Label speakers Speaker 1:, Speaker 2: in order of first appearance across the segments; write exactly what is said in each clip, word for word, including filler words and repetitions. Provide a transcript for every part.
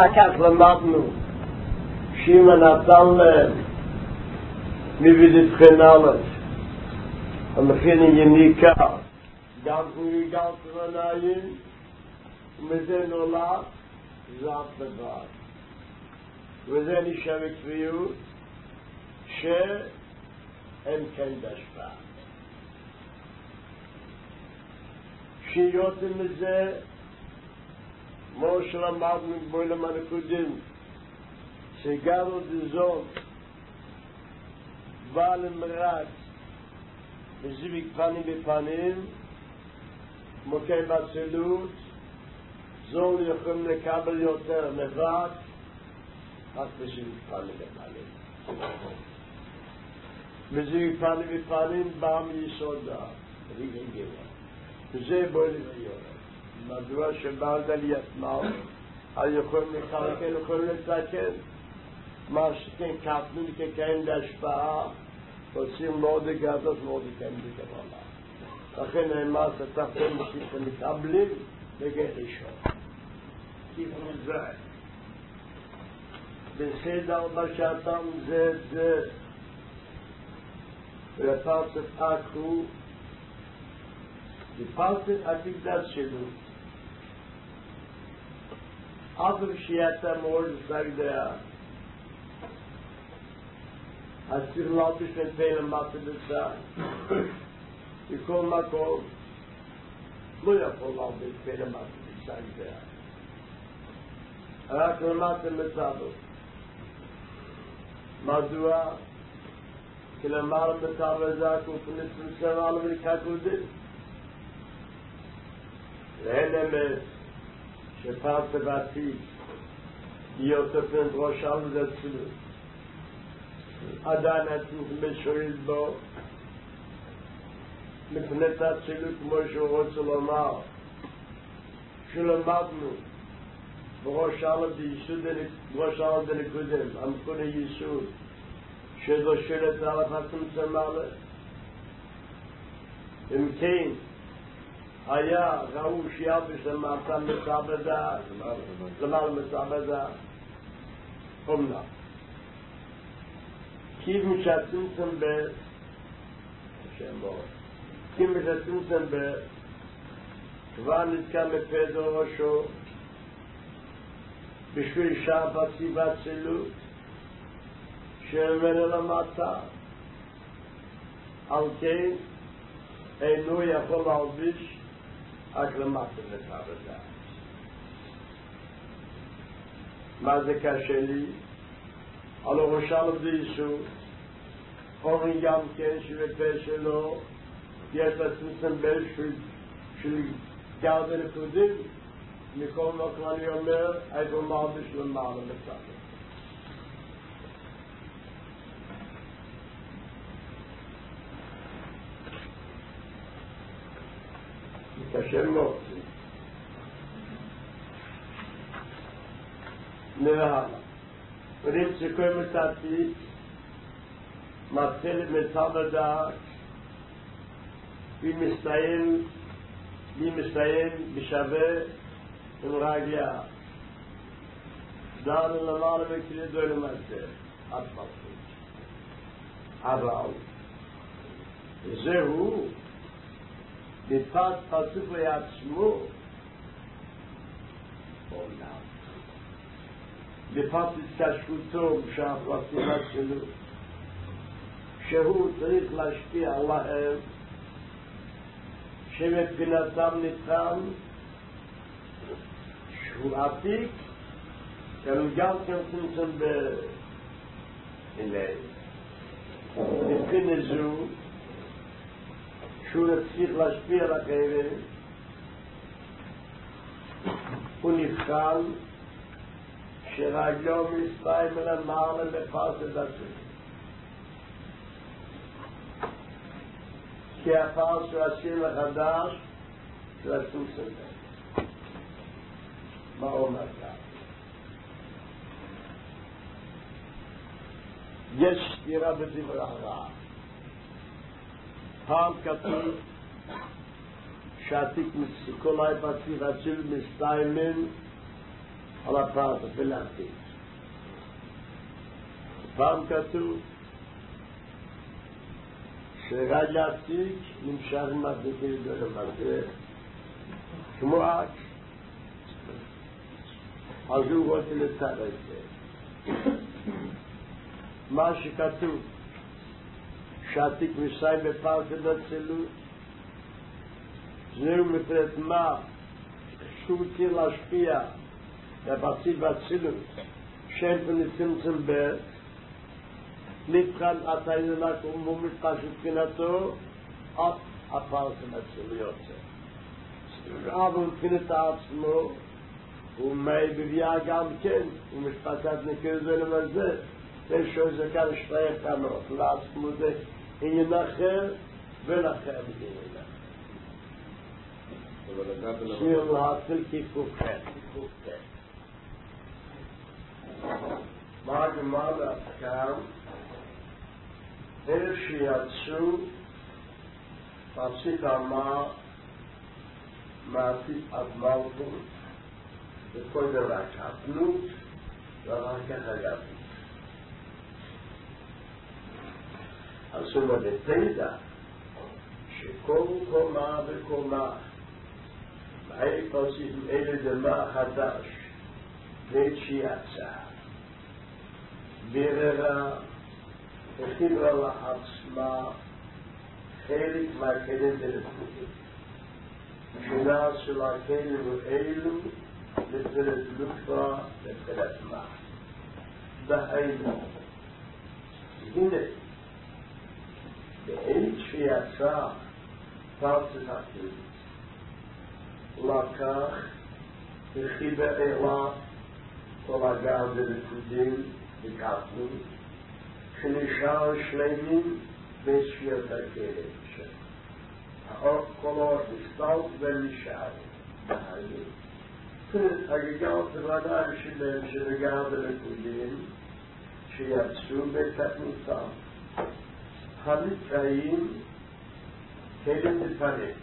Speaker 1: אחר כך למדנו שאם נתן להם מבית חנלת המכין יניקה גם הוא יגל כרניים ומזה נולד זעת לבד וזה נשאר קביעות שאין כן דשפה שיותר מזה כמו שלמדנו בעולם הנקודים שגרו דזון בא למרץ וזיוויק פנים בפנים מוקי בצלות זול יכולים לקבל יותר לבד רק בזיוויק פנים בפנים בזיוויק פנים בפנים בא מיסודה ריגי גילה וזה בואי ויורה מדוע שבעל דליית מל על יכולים לקלקל יכולים לתקן מה שכן קטנו ככהן בהשפעה עושים מאוד גדות מאוד כהן בקבלה לכן נאמר שתחתן שאתם מקבלים בגן ראשון כיוון זה בסדר בשעתם זה זה ולפרצת עכו לפרצת הקדש שלו אבל שיעתה מאוד לסגדיה אז צריך להלביש מפי למטה בצד בכל מקום לא יכול להלביש מפי למטה בצד זה רק למטה מצדו מדוע? כי למעלה מצב הזה כופנית מצווה על אמריקה קודית ואין אמת שפרצה בעתיד יותר פן ראש על זה צלות עדיין עצמך משועיל בו מפנת הצלות כמו שהוא רוצה לומר שלמדנו בראש על דנקודם המכון היסוד שזו שלט על הפסם מעלה אם כן היה ראו שיאבש למעשה מסעבדה למעלה מסעבדה אומנם כיוון שהצמצם ב... כיוון שהצמצם ב... כבר נתקע מפדו ראשו בשביל שעה בציבת צלות שממנו למטה על כן אינו יכול להלביש רק למטה מסעבדה מה זה קשה לי? על הראשל בישו אומרים גם כן שבפה שלו יש לצמצם באיזשהו של גר בנקודים מכל מקום אני אומר איפה מרביש למעלה מסעבדה קשה מאוד נראה ואם שכל מצאתי מתחיל מצב הדעת מי מסתיים מי מסתיים בשווה עם רגיה דענו למעלה וקרידו למעשה עד פרסות אבל זהו בפת פרצוף לעצמו אומנם בפת התקשרותו שהפרציבה שלו שהוא צריך להשפיע עליהם שמבחינתם ניתן שהוא עתיק הם גם כנסים באלי מבחינת זו שהוא צריך להשפיע על אחרים הוא נבחן שרגלו מספיים למעלה לפרסת עצמי כי הפרס הוא עשיר מחדש של הסוסים מה אומר כאן? יש סתירה בדברי הרע פעם כתוב שעתיק כל היפציב הציל מסתיימן על הפרט הפלטי. פעם כתוב שרד להפסיק נמשך מדליקים ולמזה כמו עד אז הוא רוצה לצד את זה. מה שכתוב שעתיק מסיים בפרט בצילות זהו מפרט מה שום ציר להשפיע בפרצית בצילות שם ונצמצם בית נבחן עתייננה כמו מתפשט מבחינתו אף הפרט בצילות יוצא אבל מבחינת עצמו הוא מי בביאה גם כן הוא משפטת נקרא זה למזה יש איזה כאן שתי קנות לעצמו זה עניין אחר ולאחר בדיוק שיר להתחיל כיפוכן מה הגמרא כאן אלה שיצאו פרסית אמר מעשית עד מלכות וכל דבר קטנות ואחר כך הגבית אז הוא מדתדע שכל קומה וקומה מהי פרסית אלה דמה חדש בית שיצא ביררה וחיברה לעצמה חלק מהכלים דלתקודים שינה של הכלים האלו לתפילת לוקפה לתפילת מה דהיינו הנה בעת שיצא פרצת הכלים לקח וחיבר אלה כל הגר דלתקודים וקטנו שנשאר שלמים בספירת הכלים האור כל אור נסתלת ונשאר דהיינו הגגל בוודאי שלהם שנגע בלכודים שיצאו בתקנותם הנקראים כלים בפנים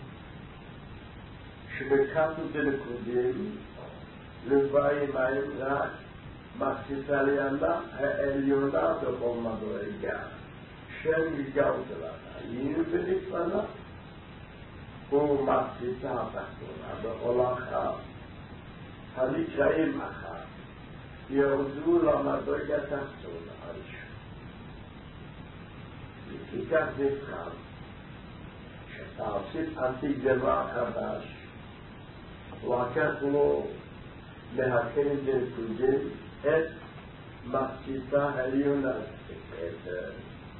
Speaker 1: שבקטנו בלכודים לוואי מים רק מחצית עליינה העליונה בכל מדרגה שם גגל בוודאי ונקרנה ומחציתה התחתונה בכל אחת הנקראים אחת ירדו למדרגה התחתונה הראשונה. וכך נבחן שתעשית עתיק דבר חדש לקח לו להקל דלתודים את מחציתה העליונה בכתר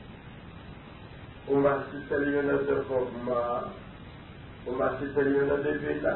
Speaker 1: ומחצית העליונה בחוכמה ומחצית העליונה בבינה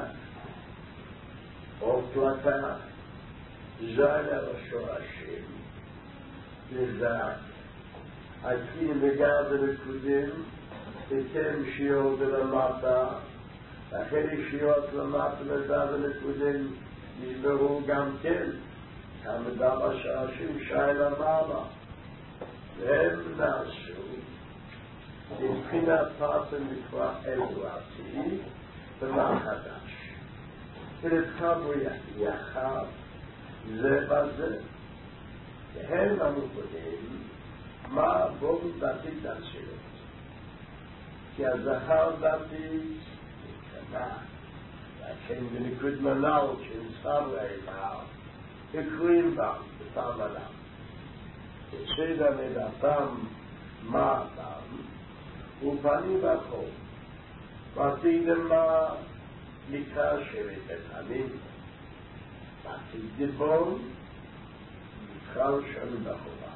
Speaker 1: אופלתה ז'אל על השורשים לזעק הכין בגר ולקודים אתם שיעור ולמטה אחרי שיעות למטה וזע ולקודים נשברו גם כן כמדם השורשים שי למעלה והם נעשו מבחינת פרסם לקרוא אלו עתיד ומה חדש ולתחבו יחד זה בזה והם המוקדים מה בו דתית נשארת כי הזכר דתית נקנה והשם בנקוד מנהל שנסחר לאלה וקרואים בם בפעם עליו ושדה מדעתם מה אדם ופנים בחור ועתידם מה נקרא שבט בית-חמים ועתיד דיבור נקרא שם בחורה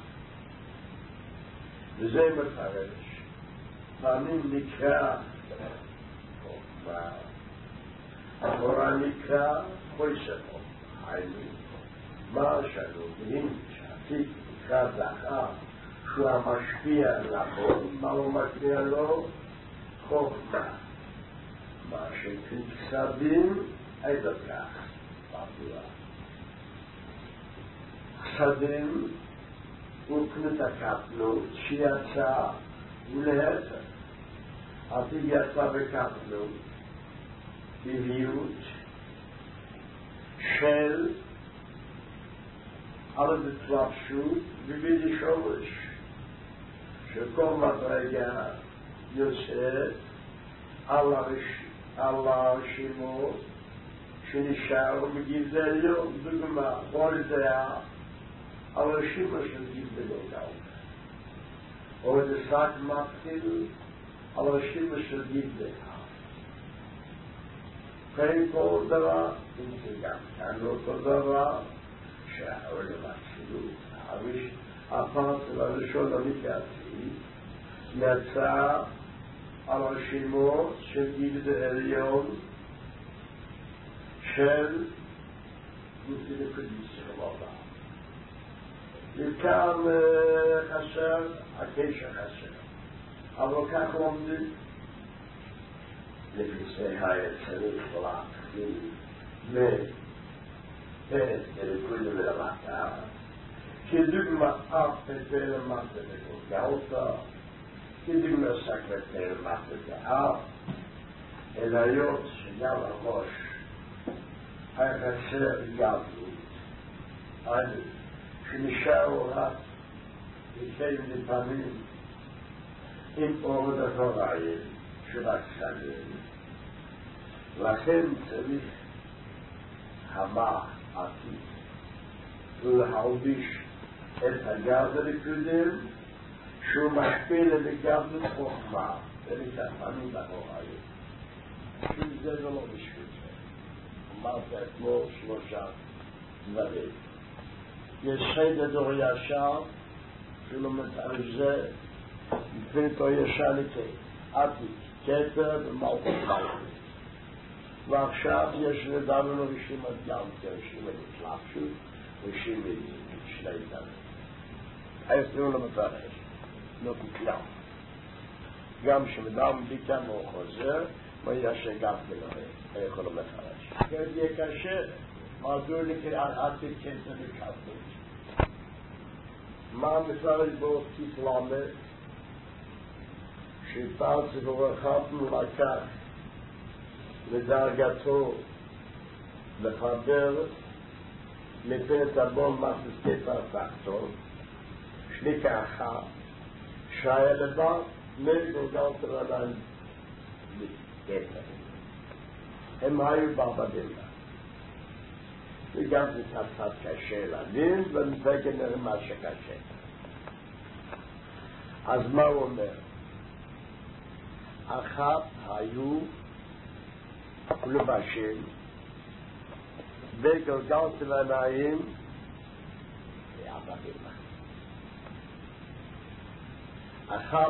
Speaker 1: וזה מפרש פעמים נקרא חוכמה החורה נקרא חויספו היינו מה שלומדים שעתיד נקרא זכר שהוא המשפיע נכון מה הוא משפיע לו חוכמה מה שכסדים איזה כך בבואה חסדים ופנת הקטנות שיצא ולהפך עתיד יצא בקטנות בביות של על התלבשות בבידי שורש שכל מדרגה יוצאת על הרשימות שנשאר בגבדי עליון. דוגמה, כל דעה על הרשימה של גבדי עליון, או את השק מתחיל על הרשימה של גבדי עליון. כן, כל דבר, אם זה גם כאן אותו דבר, שהעולם הצילות, הפרצל הראשון המתעצי, נצא על הרשימות של גבדי עליון של גבדי קדיש רבבה. וכאן חסר, הקשר חסר. אבל כך לומדים, לפי זה היה צריך להתחיל מפרק אלוקות ולמטה, כדוגמה אף פרק למטה וגולגלתא, כדוגמה סקרת פרק למטה ואף, אלא היות שגם הראש היה חסר יהדות, שנשאר רק לקיים לפעמים עם אור דבוריים שרק סגל. לכן צריך הבא עתיד ולהלביש את הגב לקודם שהוא משפיל לגב חוכמה ולתפנים דבוריים. בשביל זה ולא בשביל זה. אמרת אתמול שלושה דברים. יש חדר דור ישר שלא מתאר זה מבחינתו ישר לקיים עתיד, כתר ומלכות מלכות. ועכשיו יש לדענו רשימת גם כרשימת התלבשות, רשימת שני דברים. ההסתרון למפרש, לא ככלל. גם שמדם ביקם או חוזר, מה ישע גם כלוהה, יכול למפרש. זה יהיה קשה, מעזור לקראת עתיד כתר וכתר. מה מפרש בו כיף למד? שפעל ציבור החתנו לקח לדרגתו לחבר לפרט הבון מססקי פרטקטור שליקה אחת שהיה לבד מגולגלת רענן לקטע. הם היו בעבדים לה. וגם זה קצת קשה להבין, ומפגן נראה מה שקשה. אז מה הוא אומר? אחת היו לבשים וגולגלת לעיניים ועבדים לה. אחת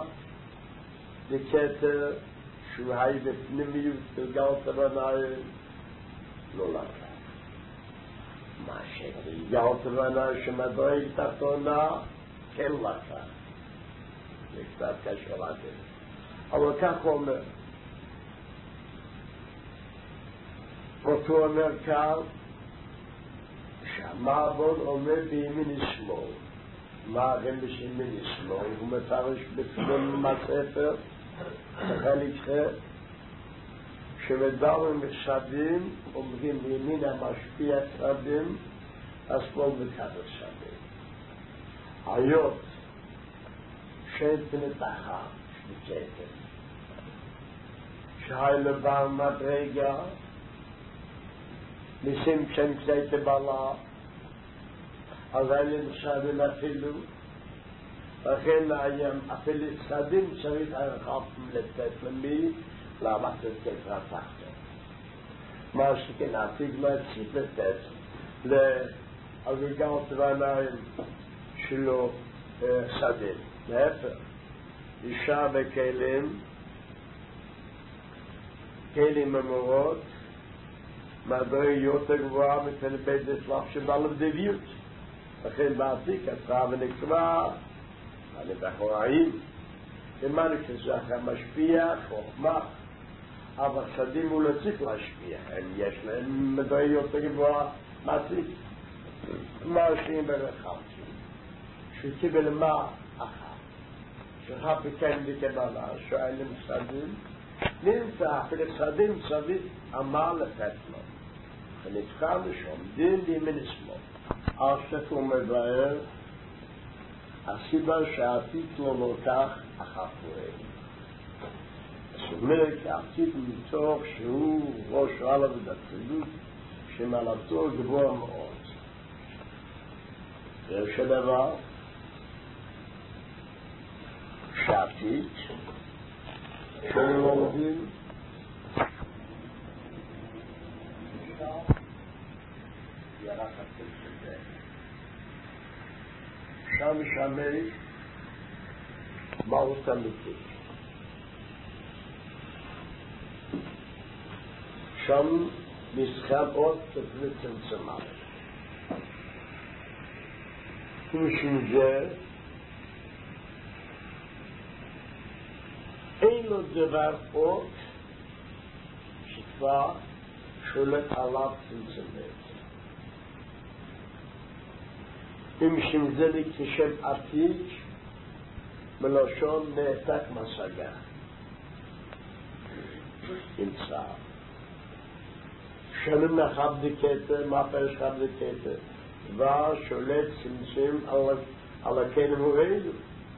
Speaker 1: בכתר שהוא היה בפנימיות גולגלת לעיניים לא לקח. מה שגולגלת לעיניים שמדרג תחתונה כן לקח. זה קצת קשה להבין. אבל כך הוא אומר, אותו אומר כאן, שהמעבוד עומד בימין שמאל. מה הם בימין שמאל? הוא מפרש בפילון מהספר, בחלק ח' שמדברים בשדים, אומרים בימין המשפיע שדים, השמאל בכתר שדים. היות שאין פנת אחת, בקטר. שהיה לבעל מדרגה, משם שם קצת בעלה, אז היה למשדים אפילו, לכן אפילו שדים צריך הרחבתם לתת למי, למה לתת רתחתם. מה שכן עתיד להציף לתת, להגגלת רעניים שלו שדים. להפך, אישה בכלים, כלים ממורות, מדרגה יותר גבוהה מצל בית דסלח שבא לבדביות. לכן בעתיק עשרה ונקרא, אני בחוראים, ומה נקרא המשפיע, חוכמה, אבל שדים הוא לא צריך להשפיע, יש להם מדרגה יותר גבוהה, מעתיק. מה עושים ברחב? שקיבל מה אחת. שרב בכן בקבלה, שואל למסדים, נמצא אפילו שדים סביב אמר לתת לו. ונבחר לשום דין בימין שמאל. ארשת ומבאר הסיבה שהעתיד לא לוקח אחת פועל. זאת אומרת שהעתיד מתוך שהוא ראש עלה ודצילות שמעלתו גבוה מאוד. יש הדבר שהעתיד שלומדים ירח עתיד שזה שם שמש מהות אמיתית. שם מסחבות וצמצמת. ומשום זה אין לו דבר עוד שכבר שולט עליו צמצמת. ומשום זה כשם עתיד מלשון נעתק משגה עם צער שלם מחבדיקת מה פרש חבדיקת דבר שולט צמצם על, על הכלם הורינו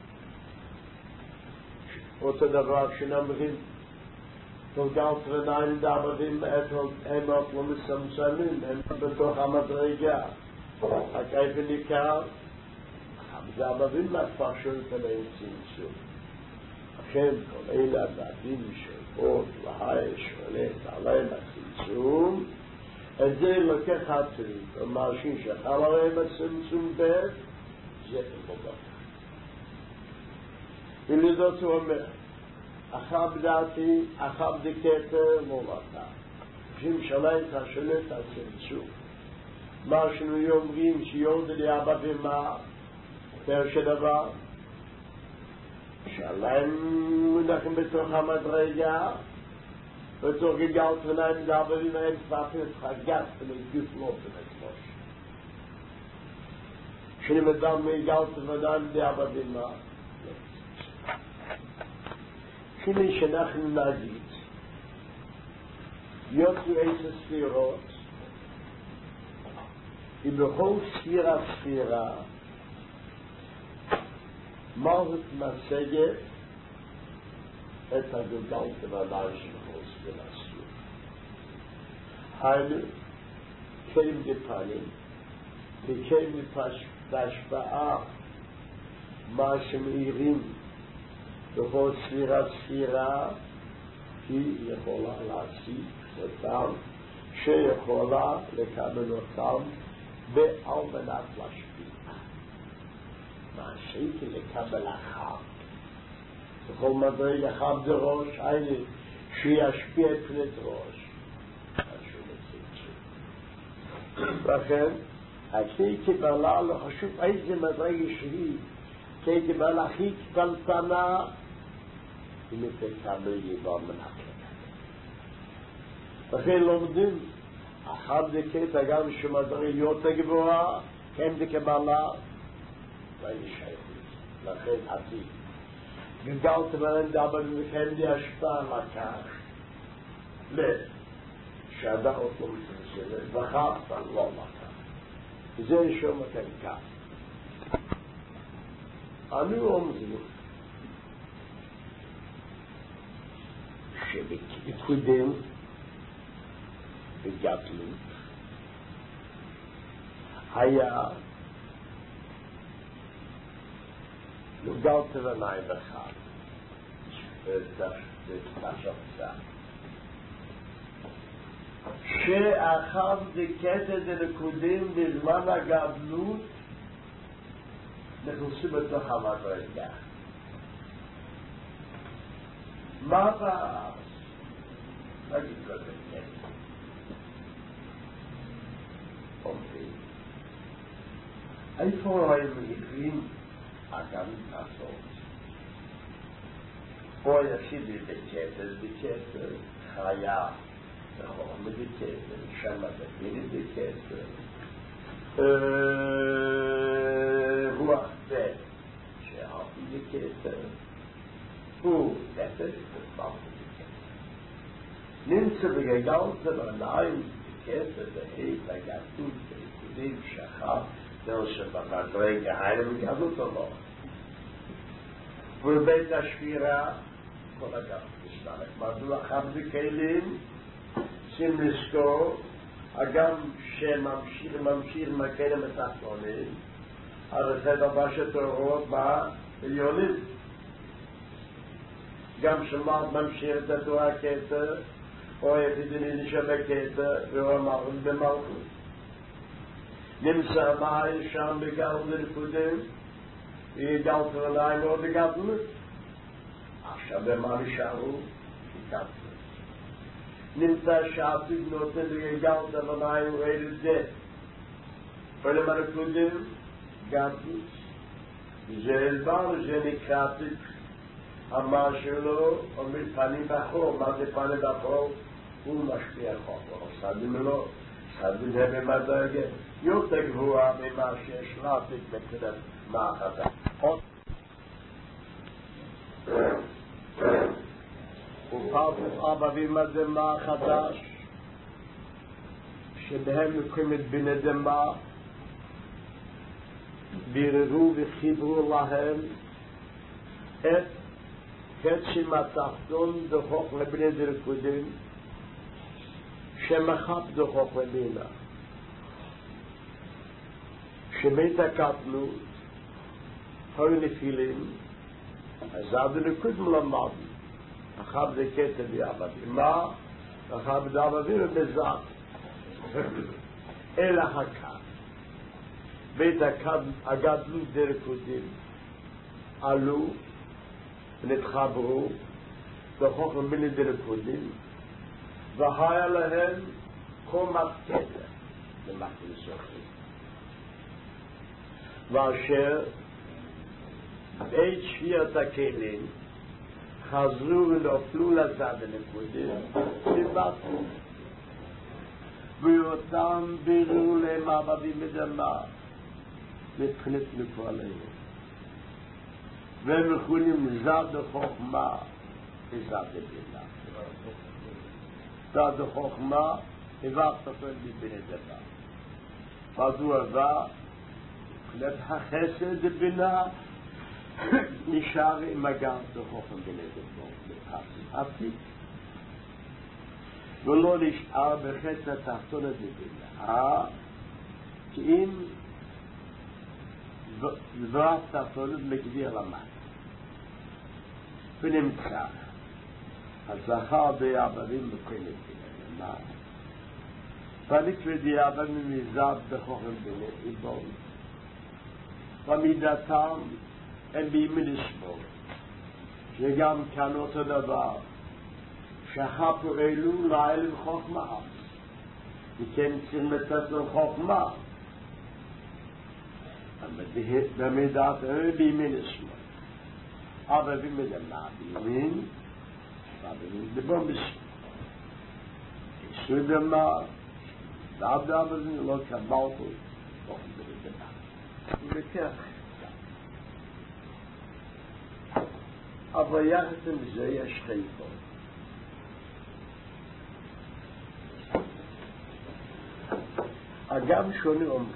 Speaker 1: אותו דבר שנאמרים תולגל פרניים דברים הם לא מסמצמים הם בתוך המדרגה הכיפה ניכר זה הבבים מהכפר שולט עליהם צמצום לכן כל אלה הדעדים שעוד להי שולט עליהם הצמצום את זה לוקח עתיד ומרשים שחל עליהם הצמצום בית זה מובן ולדעת הוא אומר אחר בדעתי אחר בדיקת מובנה כשם שלהם תשולט הצמצום מה שנוי אומרים שיורד לי אבא ומה פרש דבר שעליהם מונחים בתוך המדרגה בתוך גלגל פרניים דברים הם פרפים חגת ולגוף לא בנתמוש שנמדל מגל פרניים דאבא ומה כדי שאנחנו נגיד יוצאו עשר ספירות ובכל ספירה ספירה מהות משגת את הגלגל פרניים של כל ספירה ספירה היינו כלים דפנים וכלים בהשפעה מה שמאירים בכל ספירה ספירה היא יכולה להשיג אותם שיכולה לקבל אותם ועל מנת להשפיע מה שהייתי לקבל אחר בכל מדרג אחר דראש היינו שישפיע פני דראש משהו מצמצום לכן הכי קבלה לא חשוב איזה מדרג שהיא כי קבלה הכי קטנטנה היא מתקבל יבוא מנחת לכן לומדים אחר דקת אגם שמדרגיות הגבוהה כן דקבלה ואין שייכות לכן עתיד גלגלת בהם דבר וכן די השפעה לקח לשאדעות לא מתנסלת וחפת לא לקח זה נשום אתם כך אנו אומרים שבקודם בגדלות היה גלגל פרניים אחד בתשפצה שאחר דקת את הנקודים בזמן הגדלות נכנסים בתוך המדרגה מה בא נגיד כל זה אומרים איפה הם מגיעים אגם לעשות פה ישיב בקטר בקטר חיה נכון בקטר שם בקטר בקטר רוח בית שאהבתי בקטר הוא קטר ותסברת בקטר נמצא בגלגל פרניים בקטר בהית הגדות בנקודים שחר der שבמדרג ההיילים יהדות או לא. ובית השפירה, כל אגב, מסתלק. מדוע חבדי כלים, שים לזכור, הגם שממשיך ממשיך מכלים התחתונים, הרי זה דבר שתורות בעליונים. גם שמעת ממשיך את התורה כתר, או יחידני נשאר בכתר, והוא אמר במלכות. נמצא מהי שם בגלת לנקודים, יגלת ונאי מאוד בגלתנות. עכשיו במה נשארו? גלתנות. נמצא שעתיד נותן לגלת ונאי וראי לזה. ולמה נקודים? גלתנות. זה אלבר, זה נקרא תיק. אמר שלו, אומר פנים בחור, מה זה פנים בחור? הוא משפיע חור, הוא סדים לו, סדים הם במדרגה, יותר גבוהה ממה שיש להפיק בקרב מאחדה. ופרטו אבא ומדמה חדש, שבהם מקומת בנדמה, ביררו וחיברו להם את קצ'ים התחתון דחוק לבני דרקודים שמחב דחוק לבינה שבית הקטנות היו נפילים אז עד נקוד מלמד אחב דקטה דיעבדים מה? אחב דיעבדים ובזאת אלא הקט בית הגדלות דרקודים עלו ונתחברו בחוכם בני דרקודים והיה להם קומת כתר למחל סוחים ואשר בעת שביעת הכלים חזרו ונופלו לצד הנקודים ובטו ואותם בירו להם עבדים מדמה מבחינת לפועליהם והם יכולים זד החוכמה וזד לבינה. זד החוכמה הבא תפל מבין הדבר. מדוע הבא? מבחינת החסד לבינה נשאר עם מגן החוכמה בין הדבר. עתיק. ולא נשאר בחץ התחתון לבינה. כי אם דבר תחתונות מגדיר למד ונמצא הזכר דיעבדים מקומת בלמה פניקווה דיעבדים מזד בחוכם בלעיבון במידתם הם בימי לסבור שגם כאן אותו דבר שחפו אלו לאלם חוכמה וכן צריכים לתת לו חוכמה במידת בימין לשמאל אבל במדמה בימין ובימין בבומש ישו דמה דאב דאב זה לא קבלתו בוחם במדמה ומתח אבל יחד עם זה יש חיפו אגם שונה אומרים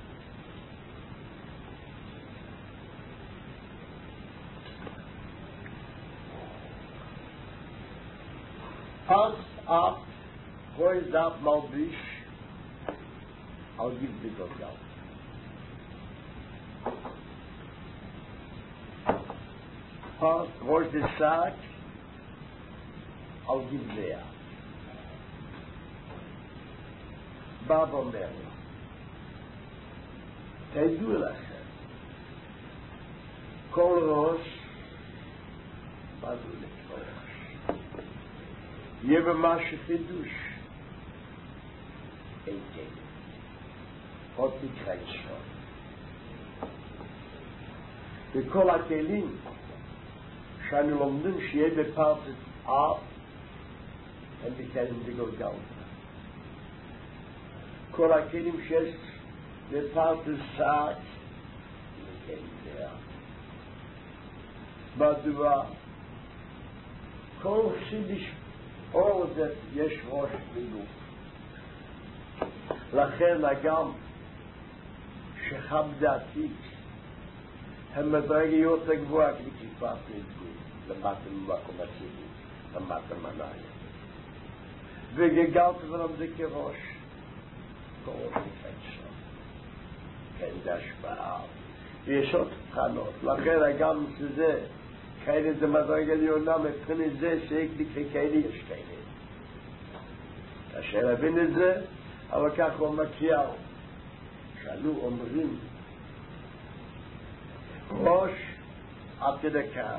Speaker 1: Pas ab, hoi daf malbish, al giv bigot gal. Pas hoi de saak, al giv lea. Baba merla. Teidu lachem. Kol rosh, badu lekol rosh. יהיה במה שחידוש אין כן עוד תקרא ישור וכל הכלים שאנו לומדים שיהיה בפרטת אב הם בכלים בגולגל כל הכלים שיש בפרטת סעק הם בכלים דעה מדוע כל חידוש או זה יש ראש בגוף לכן הגם שחב דעתי הם מדרגיות הגבוהה ככיפת נדגות למטה ממקום הציבור למטה מנהל וגגלת ולמדי כראש כראש נפצה כן זה השפעה ויש עוד תחנות לכן גם שזה כאלה זה מדרג עליונה מבחינת זה שהקליק כאלה יש כאלה כאשר הבין את זה אבל כך הוא מקיאו שאלו אומרים ראש עד כדי כך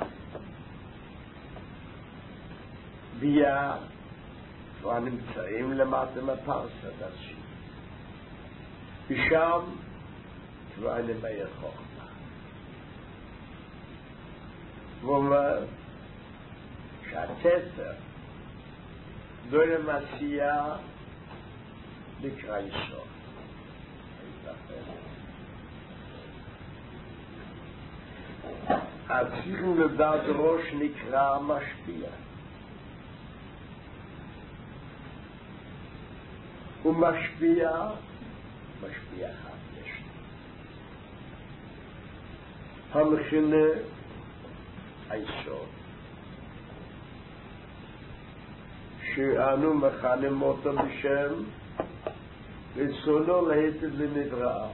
Speaker 1: ביה כבר נמצאים למטה מפרסה דרשי ושם כבר נמאיר חוכמה והוא אומר שהתסר דוי למעשייה נקרא יסוד צריכים לדעת ראש נקרא משפיע הוא משפיע משפיע אחד יש המכינה היסוד שאנו מכנים אותו בשם רצונו להיטב לנברא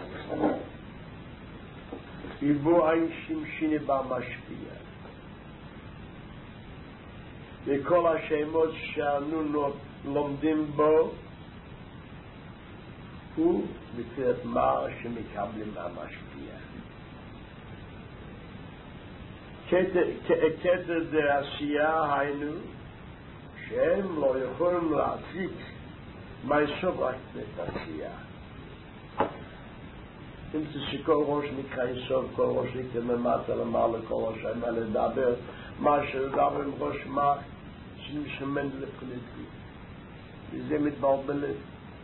Speaker 1: ובו אין שמשיני במשפיע וכל השמות שאנו לומדים בו הוא מצוות מה שמקבלים מהמשפיע כתר דעשייה היינו שהם לא יכולים להציג מהסוף רק בתעשייה אם זה שכל ראש נקרא יסוד, כל ראש נקרא ממטה למעלה, כל ראש היה לדבר מה שלדבר עם ראש מה שמשמן לפוליטי וזה מתבלבלת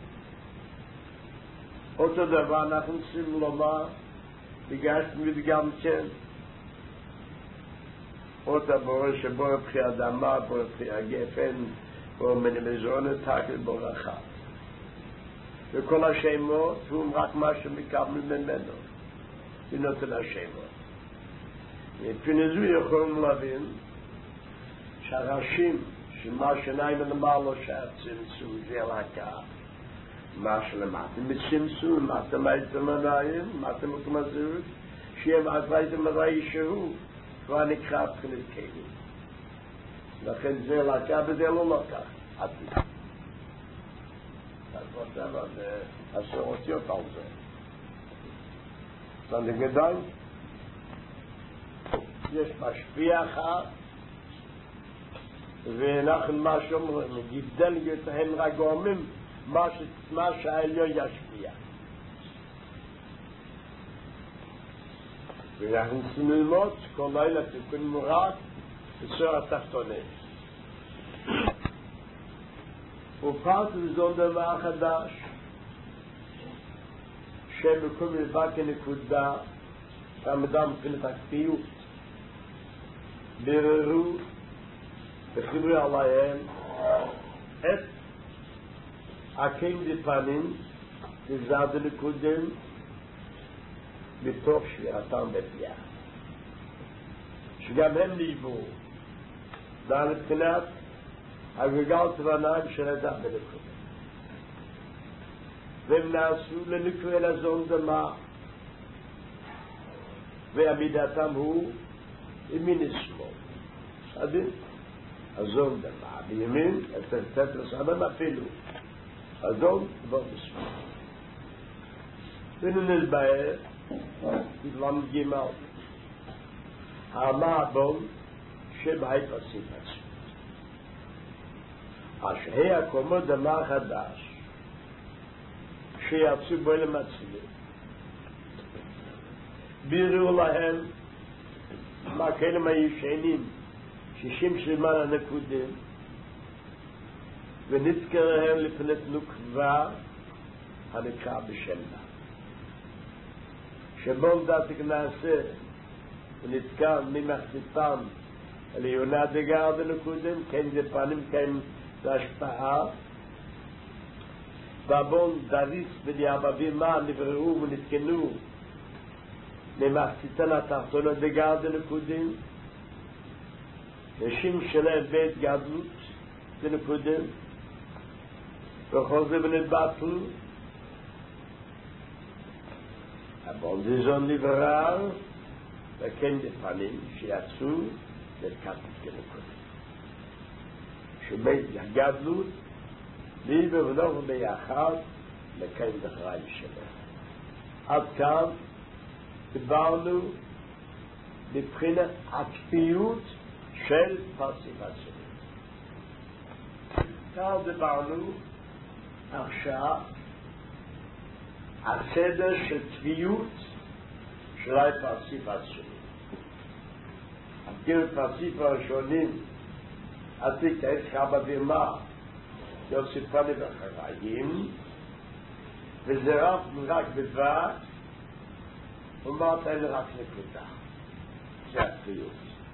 Speaker 1: אותו דבר אנחנו צריכים לומר בגשתם וגם כן אותה בורא שבורא פחי אדמה, בורא פחי הגפן בורא מנמזונת, תקל ברכה וכל השמות הוא רק מה שמקבלים ממנו ונותן השמות ופנזו יכולים להבין שהראשים שמה שניים למעלה שהצמצום זה להקה מה שלמטה מצמצום למטה מייתם עיניים למטה מקום הזהות שהם עזרייתם עזרי שהוא כבר נקרא בחינת כלים לכן זה להקה וזה לא לקה עתיד whatever the assortיות על זה. dann der Gedanke יש משפיע אחד ואנחנו מה שאומרים גידל יתהם רגומים מה שהעליון ישפיע ואנחנו צריכים ללמוד כל לילה תיקון מורד בסור התחתונים ופרט וזאת דבר חדש שבכל מבא כנקודה שהמדם מבחינת הקפיות ביררו וחיברו עליהם את הקים דפנים וזד נקודים בתוך שביעתם בפייה שגם הם ניבאו ועל מבחינת הגגל צבניים של אדם בנקודים והם נעשו לנקרא לזון דמה ועמידתם הוא ימין שמאל עדין הזון דמה בימין אצל תטרס אדם אפילו הזון דבר בשמאל וננלבאר בגלם גימל המעבון שבהי פסים עצמי השהי הקומו דמה חדש שיצאו בו למצלים בירו להם מה כאלה הישנים שישים זמן הנקודים ונזכרהם לפני נוקבה הנקרא בשלה שבו דעתק נעשה ונזכר ממחציתם אל יונה דגר דנקודים כן דפנים כן בהשפעה והבון דריס וליאבבים מה נבראו ונתקנו למחציתן התחתונות בגרד הנקודים נשים שלהם בית גדלות בנקודים וכל זה בנתבטל הבון דיזון נברא וכן דפנים שיצאו לקטת כנקודים שבית הגדלות לי ובנוב ביחד לקיים בחיים שלהם עד כאן דיברנו מבחינת הקפיאות של פרסיפת שלי כאן דיברנו עכשיו הסדר של טביות של הפרסיפת שלי הגיר פרסיפה הראשונים עתיק את חבא וימה יוסף פני בחראים וזה רק רק בדבר ומרת אין רק נקודה זה הטביות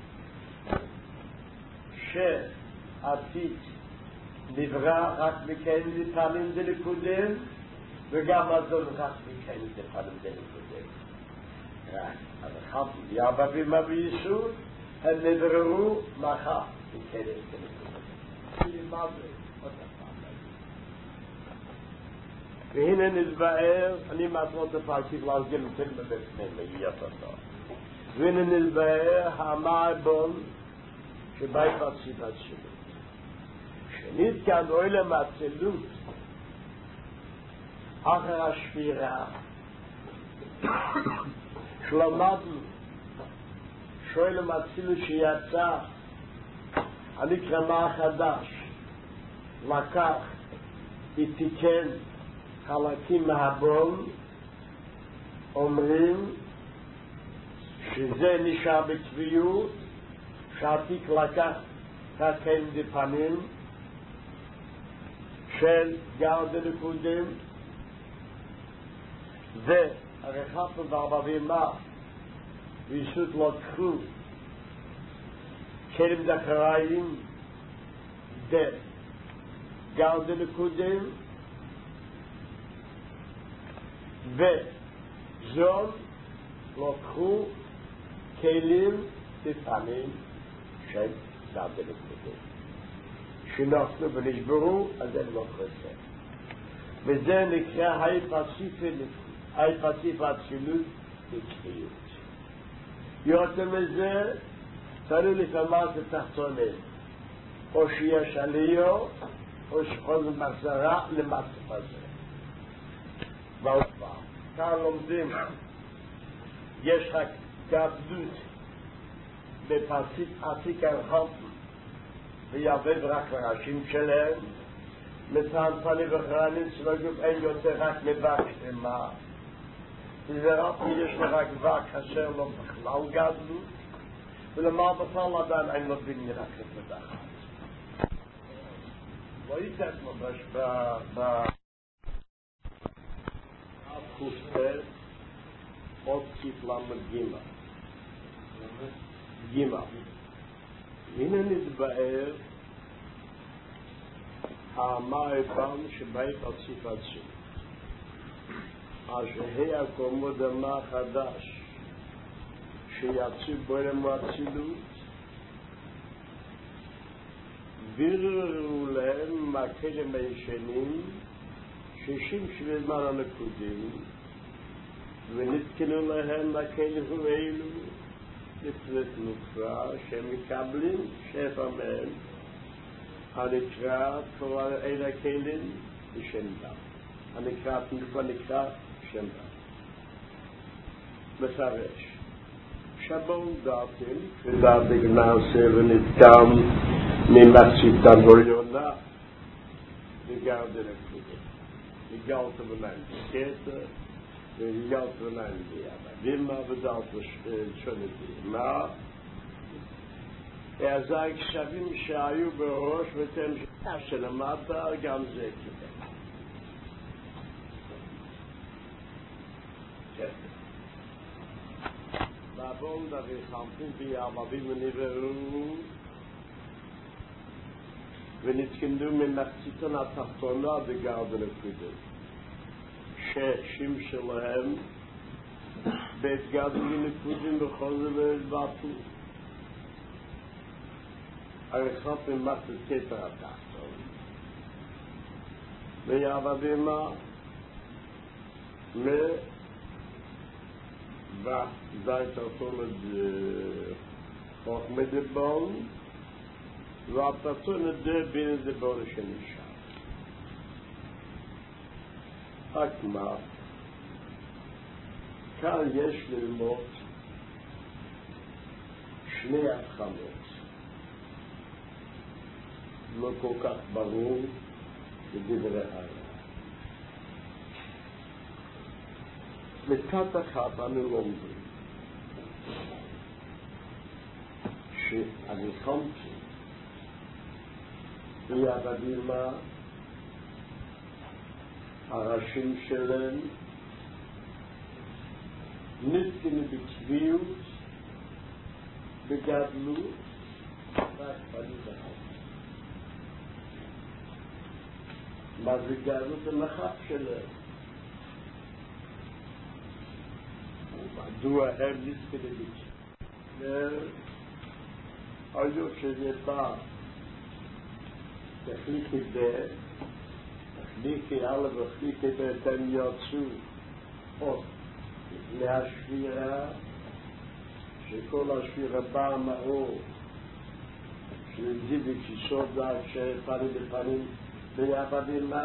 Speaker 1: שעתיק נברא רק מכן לפעמים זה נקודם וגם הזון רק מכן לפעמים זה נקודם רק אבל חב יאבא וימה בישור הם נבראו מחר מכן זה נקודם והנה נתבאר, אני מעצמות הפרסיף להרגיל נותן בבפנים, מגיע תודה. והנה נתבאר המעבון שבאי פרסיפת שלי. שנית כאן אוהלם הצלות אחר השפירה שלמדנו שאוהלם הצלות שיצא הנקרמה החדש לקח ותיקן חלקים מהבון אומרים שזה נשאר בטביות שעתיק לקח תקן דפנים של גרד נקודים והרחפנו בארבעים מה וישות לקחו כלים דחראים דגרד נקודים וזון לקחו כלים דפנים של גרד נקודים שנוסנו ונשברו אז הם לא חסר וזה נקרא היפסיף האצילות בקריאות יותר מזה צריך לפעמים את תחתונים או שיש עליו או שחוזר מחזרה למצב הזה ועוד פעם כאן לומדים יש רק גדלות בפסיף עתיק הרחוב ויעבד רק לראשים שלהם מצען פני וחרנים שלא גוף אין יותר רק מבק שמה וזה רק יש לו רק בק אשר לא בכלל גדלות ולמה בכלל עדיין אין לו ביני רק לפדחת לא יתעצמו ב... חוספר עוד ציפלם גימה גימה הנה נתבאר המעבן שבאי פרסיפת שלי אשר הקומו דמה חדש שיצאו בו למואצילות ויררו להם מהכלים הישנים שישים שבע זמן הנקודים ונתקנו להם מהכלים האלו לפרט נופרע שמקבלים שפע מהם הנקרא כל אלה הכלים בשם דם הנקרא נקרא נקרא שם דם מפרש שבון דעתם ודעת גנעשה ונתקם ממחצית הבוליונה וגרד הנקודים וגרת בניים בקטע וגרת בניים בימה ודעת שונתי מה אז הקשבים שהיו בראש ואתם שלמטה גם זה קיבל והבון דבי חמפים ויעמבים ונבראו ונתקנדו ממחציתון התחתונה בגרד הנקודה ששם שלהם בית גרד הנקודים בכל זה והתבטו עריכות ממחצת כתר התחתון ויעבדימה was seit er so mit auch mit dem Baum war das so eine der binnen der Borische Nisha Akma kann יש ללמוד שני הבחנות לא כל כך ברור בדברי הלאה מצד אחד אנו לומדים שאני חמתי ויעבדימה הראשים שלהם נתקנו בצביעות בגדלות רק פנים אחד מה זה גדלות המחף שלהם מדוע הם נתקנו בצביעות היו שזה בא תחליקי ב תחליקי א' וחליקי ב' הם יוצאו עוד להשבירה שכל השבירה באה מאור שלזיבי כיסוד דעת שפנים בפנים ביעבדימה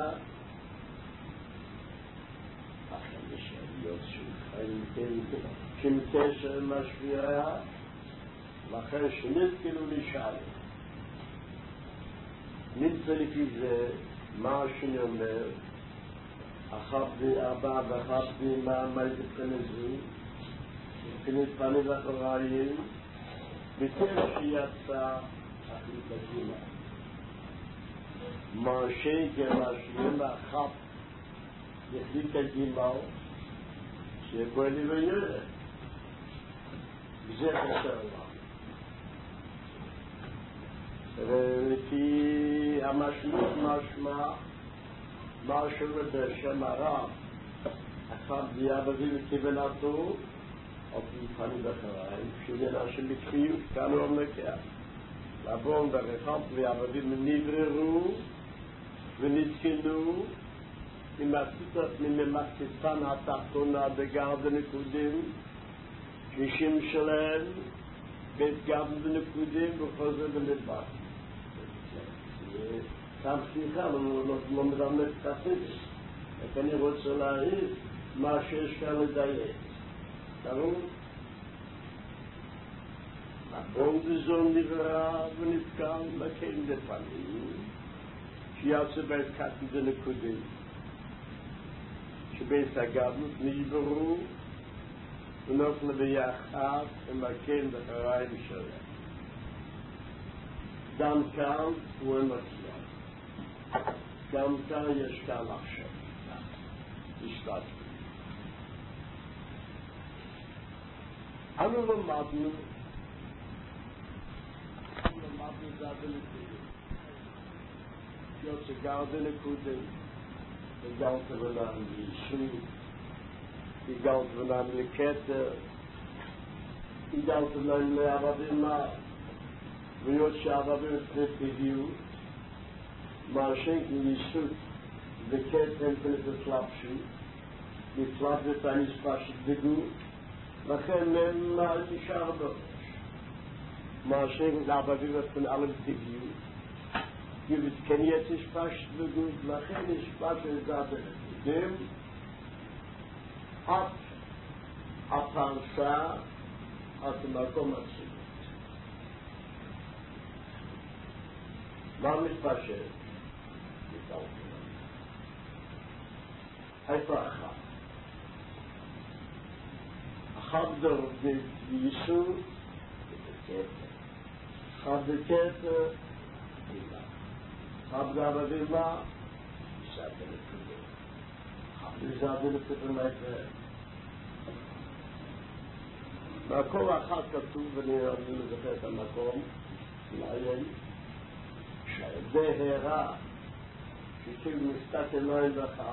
Speaker 1: אחרי שהם יוצאו עם קשר עם השבירה ואחרי שנתקנו לשאלה נמצא לפי זה מה שאני אומר אחבדי אבא ואחבדי מה מה יתכנזו מבחינת פנים ואחוריים בטרם שיצא אחרית הגימה מה שגר השיים ואחב יחליט הגימה שיבוא לי ויראה וזה חסר לה ולפי המשמעות משמע משהו בשם הרב אחר דיעבדי לקבלתו או פנים בחריים שזה נשם בקפיות כאן הוא המלכח לבון ורחב ויעבדים נבררו ונתקנו ממחצתן התחתונה בגרד הנקודים ששם שלהם בית גרד הנקודים בכל זה במדבר כאן סליחה, לא מרמת כתבת. אני רוצה להעיר מה שיש כאן לדייק. ברור? הבון דזון נברא ונתקן לקן בפנים שיעשה בית קטן דנקודים שבית הגדלות נשברו ונופלו ביחד עם הקן בחריים שלהם. גם כאן הוא מצליח. גם כאן יש כאן עכשיו. נשתת. אנו למדנו, אנו למדנו זה הדלקודים. יוצא גר דלקודים, הגלת ונם לישו, הגלת ונם לקטר, הגלת ונם לעבדימה, ויוצא עבדים לפטביות, מהשנק ניסות וקטן ולפלפשו, לפלפת הנספשת בגוף, לכן הם נשאר בראש. מהשנק עבדים לפן אלם טבעיות, כן יש נספשת בגוף, לכן נספשת לזעד הלכודים, עד הפרסה, עד המקום עצמי. מה מתפשט? איפה אחת? אחת בייסור אחת בקטר אחת בעבדימה אחת בלכודים אחת בלכודים מהקרב מקום אחת כתוב ואני לא זוכר את המקום לעיין זה הערה שכאילו מסתכל לא אין לך,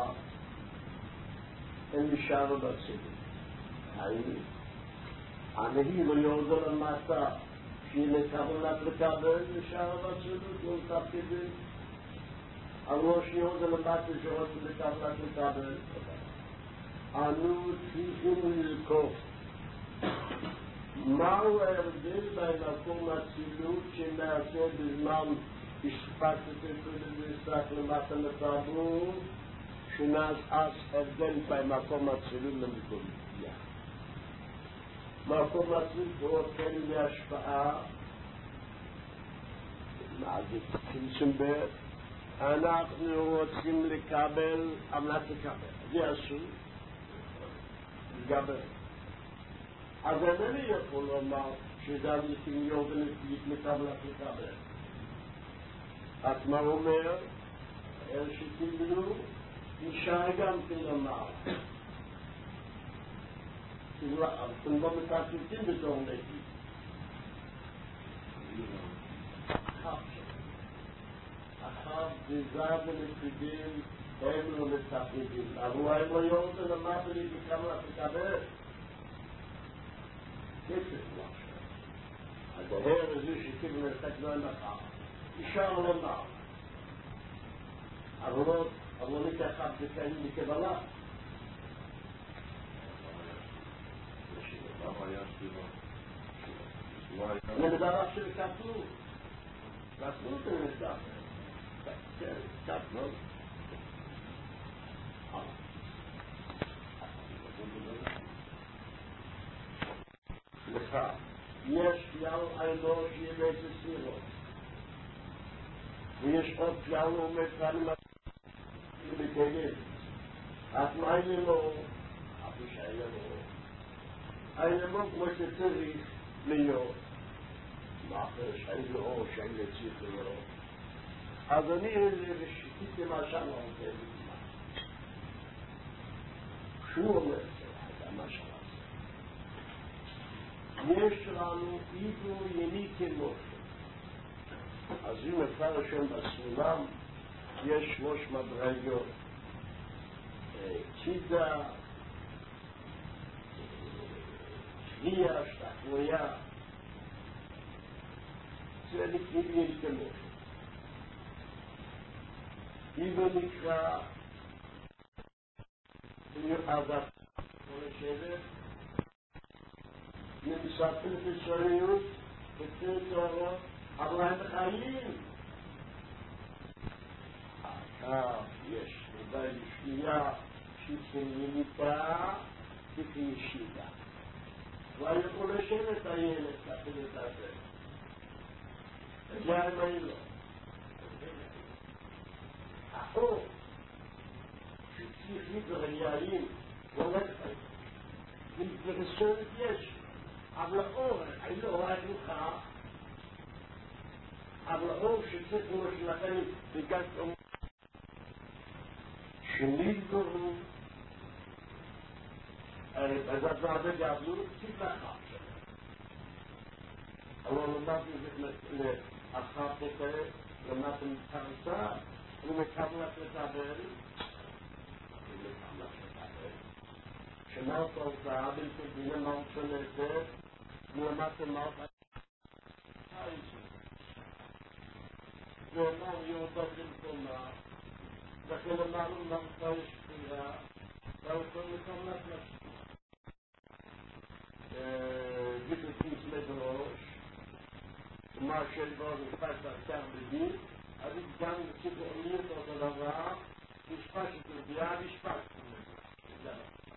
Speaker 1: אין נשאר בציבור. הייני. הנהי לא יורדו למטה, שהיא לקבלת לקבל, נשאר בציבור, לא תפקידי. אבל שיורדו למטה שרוצה לקבלת לקבל. אנו צריכים לזכור. מהו ההבדל במקום הצילות שנעשה בזמן השפטת ולנסח למטה לטבור, שנעשה הבדל במקום הצילות למקום יד. מקום הצילות הוא כן להשפעה, מה זה תמצמבר, אנחנו רוצים לקבל, אמנת לקבל, זה אסור, לגבל. אז אינני יכול לומר שדם יתמיור ונפיק מקבלת לקבל. אז מה אומר? אלה שקיבלו, נשאר גם כן לומר. אתם לא מתעסקים בתור נפי. אחר גזר ונפידים, הם לא מתעסקים. אבל הם לא יורדו למטה לקבלת לקבל. כסף משהו. הדהר הזה שקיבל לסתכלו הנחה, נשאר לומר. אבל לא נתחב בקיים בקבלה. זה דבר שכתלו. כתלו זה נדבר. כתלו. לך, יש כלל עלו שיהיה בסירו, ויש עוד כלל עומד כאן מתגד. אז מה איננו? אף שאיננו. איננו כמו שצריך להיות. מה אחר שאיננו, שאיננו צריך להיות. אז אני שיתיתי מה שם רוצה לקרוא. שהוא אומר זה, מה שם. יש לנו איגו ימי כמוש. אז אם אפשר שם בסולם, יש שלוש מדרגות. צידה, שביעה, שתחויה. זה נקרא ימי כמוש. איגו נקרא, עזב, כל השבט, נמצאתם בצוריות, בצורות, אבל הם חיים. עכשיו יש ודאי לשנייה שצריניתה כפי ישיבה. ויכול לשבת הילד כפי לדבר. זה הרי לא. אחור, שצריך להתרייעים, הולך חיים. ורסורת יש. אבל האור, אני לא רואה לך, אבל האור שצריך לו שלכם בגלל אומה. שנתגורו, אז את ועדה גדלו, תתלחה. אבל למדתי לאחר כזה, למדתי מתחרסה, ומקבלת לדבר, ומקבלת לדבר. שמעת אותה, בלתי דינה מאוד שונתת, ולמדתם מה אותה. ואומר יהודה במקומה, לכן אמרנו למתה יש תפילה, והכל מקבלת לשם. גיטוסיס מדרוש, ומה של בו נפש עקר בדין, אז גם נציגו עמיר אותו דבר, נשפש את רביעה, נשפש את רביעה.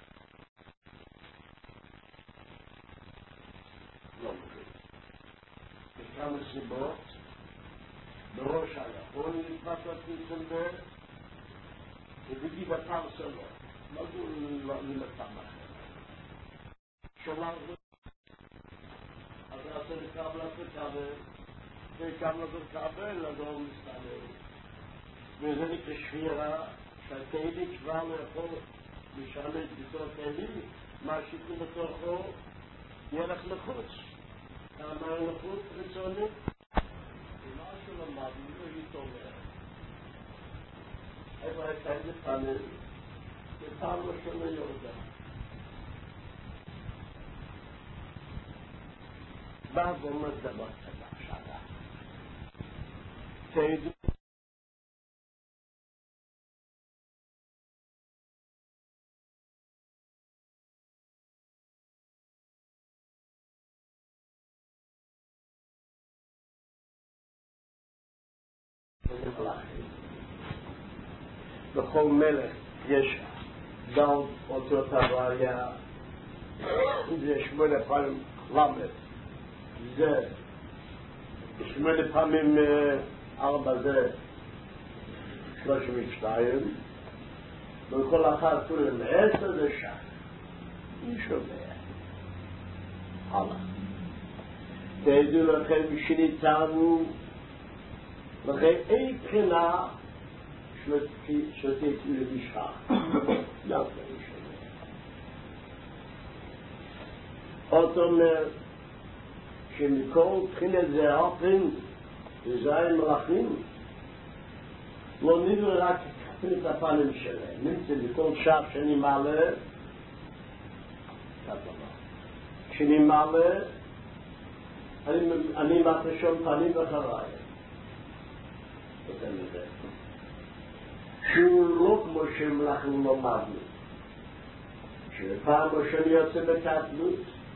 Speaker 1: לא מבין. בכמה סיבות, בראש היכול נתפס לצלצלבר, ובגיב הפעם שלו, מה זה ללפם אחר? שומר זאת, אז רצה לקבלת לקבל, וקבלת לקבל, אז הוא מסתכל. וזה נקרא שבירה, שהתהילי כבר לא יכול לשמש בתור תהילי, מה שיקום בתוכו, ילך לחוץ. כמה לחוץ רצוני? ומה שלמדנו, אומר? איפה הייתה את פנים? בפעם ראשונה יורדה. בא ואומר דבר כזה עכשיו. תדעו בכל מלך יש דל אותו טבעיה, זה שמונה פעמים למד, זה שמונה פעמים ארבע זה שלושים ושתיים, וכל אחת כולם עשר זה שעה, מי שומע? הלאה. תדעו לכם שניתנו לכן אין בחינה שתהיה למשחק. לא תהיה עוד אומר שמכל בחינת זה אופן וזיים מלאכים לא נדעו רק את הפנים שלהם. נמצא בכל שעה שאני מעלה כשאני מעלה אני מפרשון פנים וחריים. שהוא לא כמו שמלאכים לומדנו, שפעם ראשון יוצא בקטנות,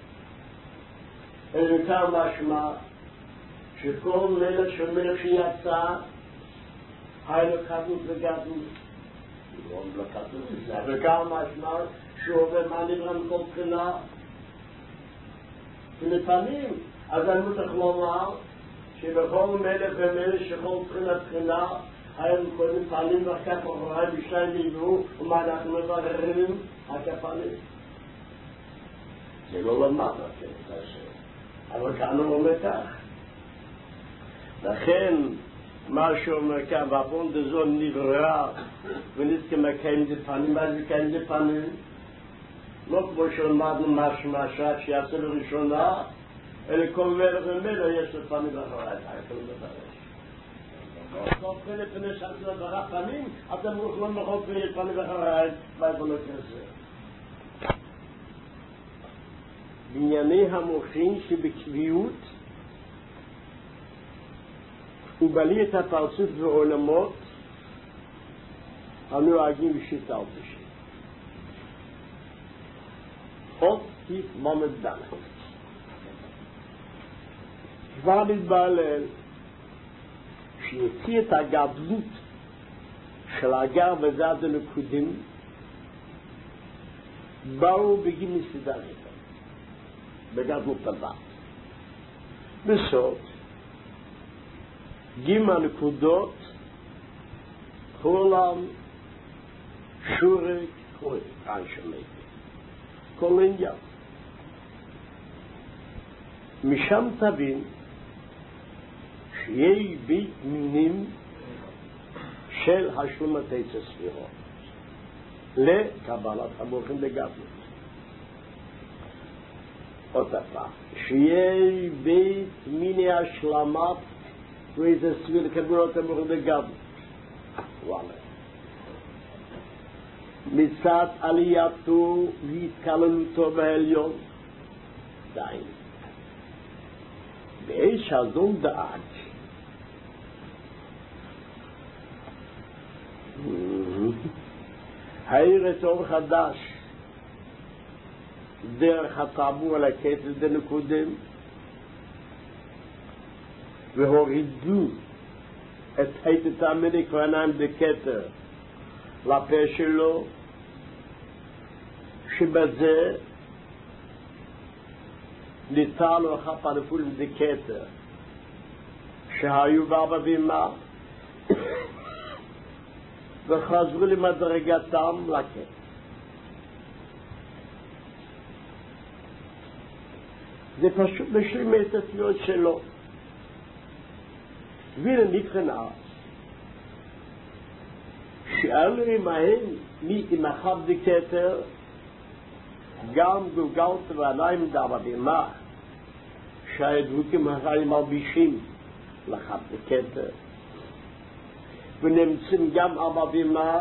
Speaker 1: אין יותר משמע שכל מלך שמלך שיצא היה לו קטנות וגדלות. לא לקטנות, זה יותר משמע שהוא עובר מה נברא מכל בחינה ולפעמים אז אני מותך לומר שבכל מלך ומלך שכל בחינה בחינה היה לנו קודם פעלים ואחר כך אחריי בשתיים נבראו ומה אנחנו מבררים הכפנים. זה לא למד אבל כאן הוא אומר כך. לכן מה שאומר כאן והפון דזון נברא ונזכה מקיים זה פנים, מה זה מקיים זה פנים? לא כמו שאומרנו משמע שעת שיעשה לראשונה אלא כל מלך ומלך יש לפנים ואחריי הכל מברש. לא חלק ונשארתי לדברה פנים, אתם לא נכון ויש פנים ואחריי ביבולות כזה. בענייני המוחין שבקביעות ובלי את הפרצות ועולמות הנוהגים בשיטה ובשיטה. עוד טיפ מומד דלת. כבר נתבלל שיוציא את הגדלות של הגר וזד הנקודים באו בגין מסדרים בגדלות טבעת. בסוף גימה נקודות כולם שורק כוי אנשמי כל עניין משם תבין שיהיה בית מינים של השלמת עץ הספירות לקבלת המוחין בגדלות. עוד פעם, שיהיה בית מיני השלמת ועץ הספיר לקבלת המוחין בגדלות. וואלה. מצד עלייתו והתקללותו בעליון דיין. באיש הזון דאג הארץ אור חדש דרך הטבור על הכתר דנקודם והורידו את היתת המני כהניים בכתר לפה שלו שבזה ניתן לו אחת פרפולים דקתר שהיו באבא ואמא וחזרו למדרגתם לכתר. זה פשוט משלים את התפילות שלו. והנה נבחנה שאלו עמהם מי עם אחד דקתר גם גולגלת ועניים דאבא ואמא שהדבוקים הרעים מלבישים לחד דקתר ונמצאים גם המבימה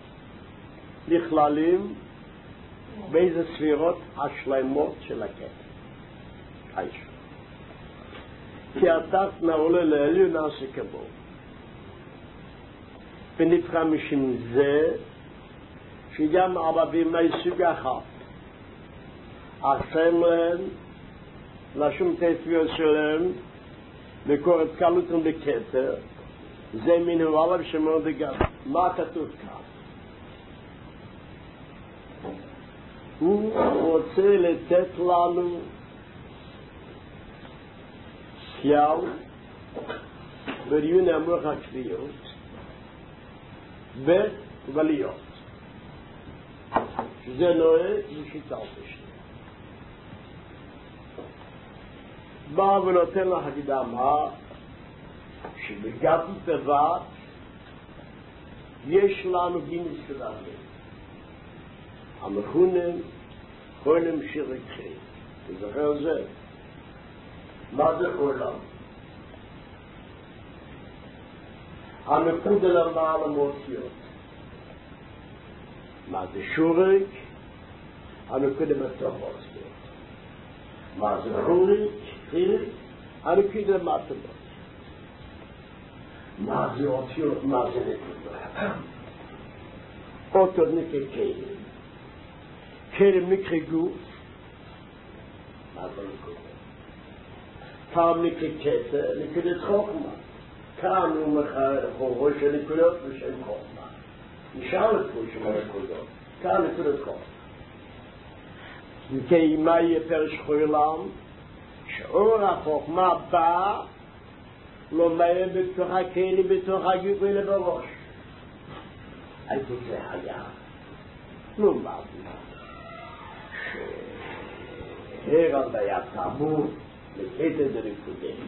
Speaker 1: לכללים באיזה ספירות השלמות של הכתר. היש. כי התחת נעולה לעליון נעשה כבו. ונבחר משם זה שגם המבימה סוג אחת. הסמלן, לשום תסביר שלהם, לקור את קלותם בכתר, זה מן הוואלב שמאוד הגב. מה כתוב כאן? הוא רוצה לתת לנו סייל בדיון המוח הקביעות ובליות. שזה נועה משיטה פשטה. בא ונותן לך הקדמה שבגבי טבעת יש לנו גיניס כדאמים. המכונים חולם שירי חיים. תזכר זה. מה זה עולם? הנקודה למעל המוציות. מה זה שורק? הנקודה בתוך מוציות. מה זה חוריק? חיריק? הנקודה למטלות. מה זה אותיות? מה זה נקודה? אותות נקרא כלים. כלים נקרא גוף. מה זה נקודה? פעם נקרא כתר, נקודת חוכמה. כאן הוא מחור של נקודות ושל חוכמה. נשאר לפו של נקודות. כאן נקודת חוכמה. וכי מה יהיה פרש חולם? שאור החוכמה בא לומר בתוך הכלי, בתוך הגוף ולבראש. הייתי זה היה. נו מה זה? שהרב היה תמות לקטע דריקודים.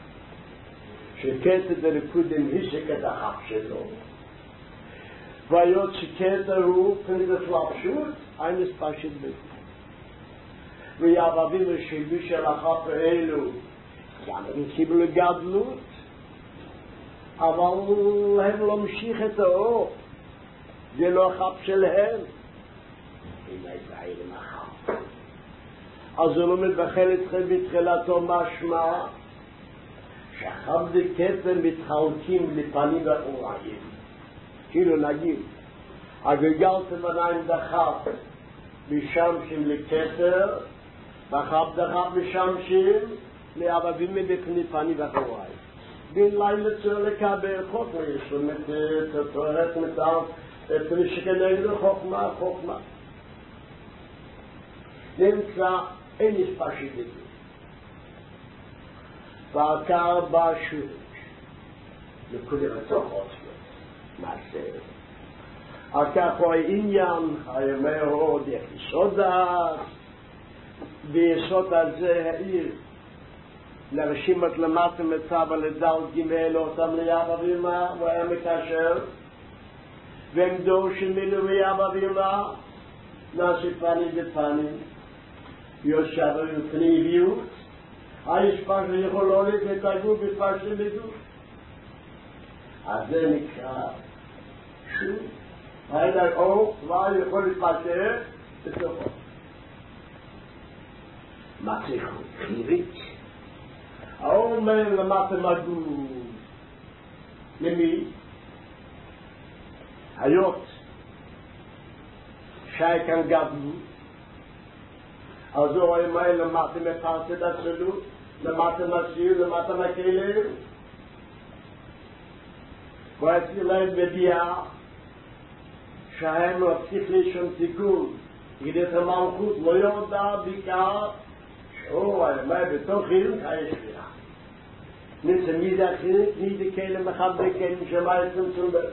Speaker 1: שקטע דריקודים הישק את החק שלו. והיות שקטע הוא פנית פלפשות, אין ספשת בזה. ויעבבים ושילבי של החף האלו, גם הם קיבלו גדלות, אבל הם לא המשיך את האור. זה לא החף שלהם. הנה זה העירים החף. אז הוא לא מתבחל אתכם בתחילתו משמע, שהחף וכתר מתחלקים לפנים ואוריים. כאילו נגיד, הגלגלתם עיניים דחף משמשים לכתר, וחף דחף משמשים לעבבים מבפני פנים ואוריים. בין לילה צריך לקבל חוכמה, יש לו את התוארת מתאר, את מי שכנגד חוכמה, חוכמה. נמצא, אין הספשית את זה. ועקר בא שורש, לקודרתו חוצות, מעשה. עקר פה העניין, הימר עוד יחסוד דעת, ויסוד על זה העיר, לרשימת למטה מצב על הדל ג' אותם ליאבא וימה, הוא היה מקשר, והם דור של מילוי ליאבא וימה, נעשה פנים בפנים, יושב בפנימיות, הישפש ויכול להוליד את הגוף בפש למדות. אז זה נקרא שוב, הידע או כבר יכול להתפשר בתוכו. מה צריך חירית? האור אומר למטה מגוב. למי? היות שי כאן גדלות, אז הוא אומר למטה מפרסת עצלות, למטה מסיר, למטה מקרב. הוא יציר להם בביעה שהם לא צריך לישון תיקון, יגיד את המלכות לא יודע בעיקר שהוא אומר בתוך חילוק הישבירה. נמצא מי זה החילוק, מי זה כלם אחד בכלם שמה יצמצום בו.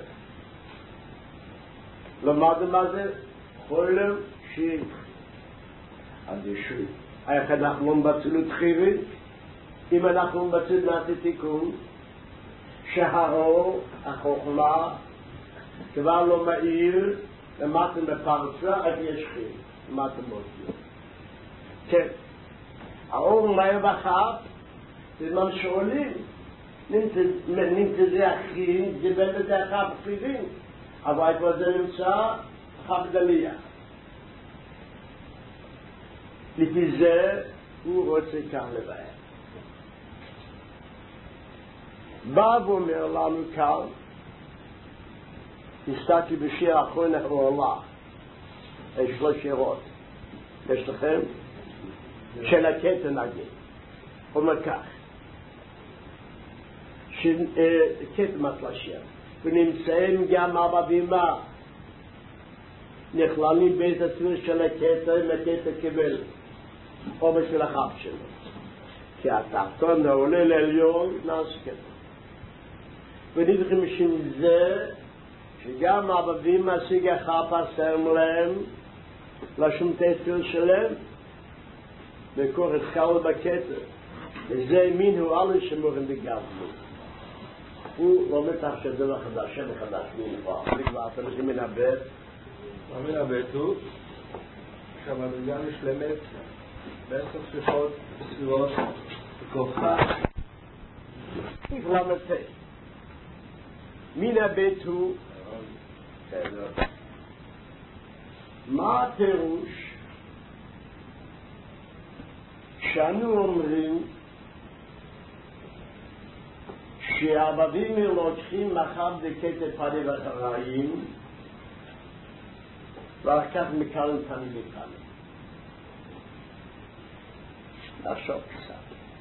Speaker 1: למד מה זה? חולם שיר. אז ישו. איך אנחנו לא מבצעים את חירית? אם אנחנו מבצעים נעשה תיקון, שהאור, החוכמה, כבר לא מאיר, למטה מפרצה, אז יש חירית. למטה מוציא. כן. האור מאיר בחד, בזמן שעולים, nimmt es sehr hin, die Welt der Chaf Frieden. Aber etwas der נמצא, Chaf Dalia. לפי זה הוא רוצה כאן לבאר. בא ואומר לנו כאן, הסתכלתי בשיר האחרון העולה, יש שלוש שירות, יש לכם? של הקטע נגיד, אומר כך, קטע מתלשיר, ונמצאים גם אבא ואמא, נכללים בית התפיל של הקטע, אם הקטע קיבל, או בשביל החב שלו. כי התחתון העולה לעליון נעשה קטע. ונדחים משם זה, שגם אבא ואמא שיג החב עשם להם, לשום תפיל שלהם, וקור את קל בקטע. וזה מין הוא alle שמורים בגבנו. הוא לא מתח שזה לא חדש, שם חדש, מין כבר. כבר אתה מבין מן הבית.
Speaker 2: מן הבית הוא, שהמדרגה משלמת בעשר שיחות בסביבות בכוחה.
Speaker 1: למתי. מן הבית הוא, מה הפירוש שאנו אומרים שהעבדים לוקחים מחר בקטע פנים וחראים ואחר כך מקלם פנים ופנים. לחשוב קצת.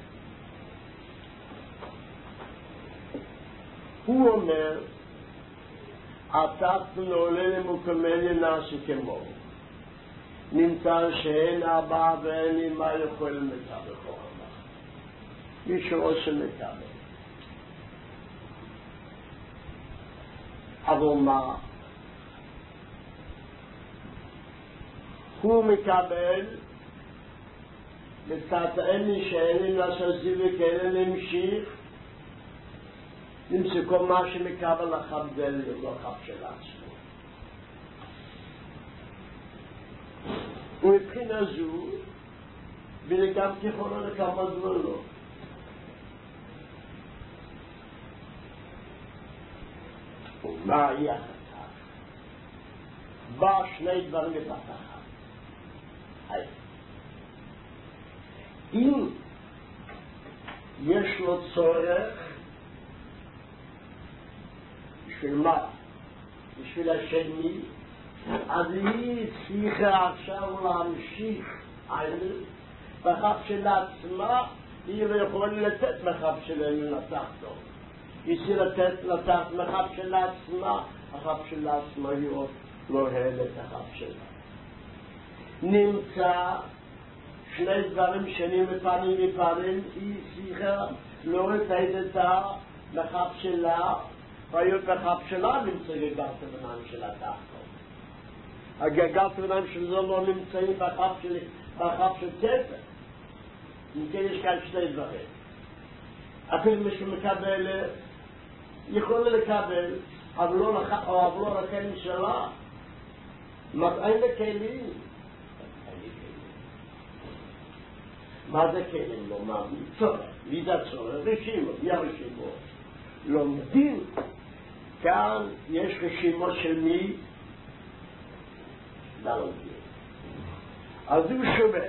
Speaker 1: הוא אומר התחתון עולה למוקמל נעשה כמו נמצא שאין אבא ואין אמא יכולים לקבל חוכמה. מי שרוצה לקבל. אבל מה? הוא מקבל לצד אין שאין לעשות זיווה כאלה להמשיך נמצא כל מה שמקבל לחבדל לא חב של עצמו. ובבחינה זו, ולגם ככולו לכמה דברו. מה היה כך? בא שני דברים בבת אחת. היי. אם יש לו צורך, בשביל מה? בשביל השני, אז היא צריכה עכשיו להמשיך עליו, בכך של עצמה היא לא יכולה לתת בכך שלנו לתחתו. היא צריכה לתת לתת בכך של עצמה, בכך של עצמה היא לא העלת בכך שלה. נמצא שני דברים שונים מפנים מפנים, היא צריכה לא לתת את בכך שלה, והיות בכך שלה נמצא גגלת בניים של התחתו. הגגלת בניים של זה לא נמצאים בכך של של תפר. אם כן יש כאן שני דברים. אפילו מי שמקבל יכול לקבל, אבל לא לכלים שלה. מתי לכלים? מה זה כלים? לא מה? צורך. מי זה צורך? רשימות. מי הרשימות? לומדים. כאן יש רשימות של מי? לומדים. אז הוא שומע.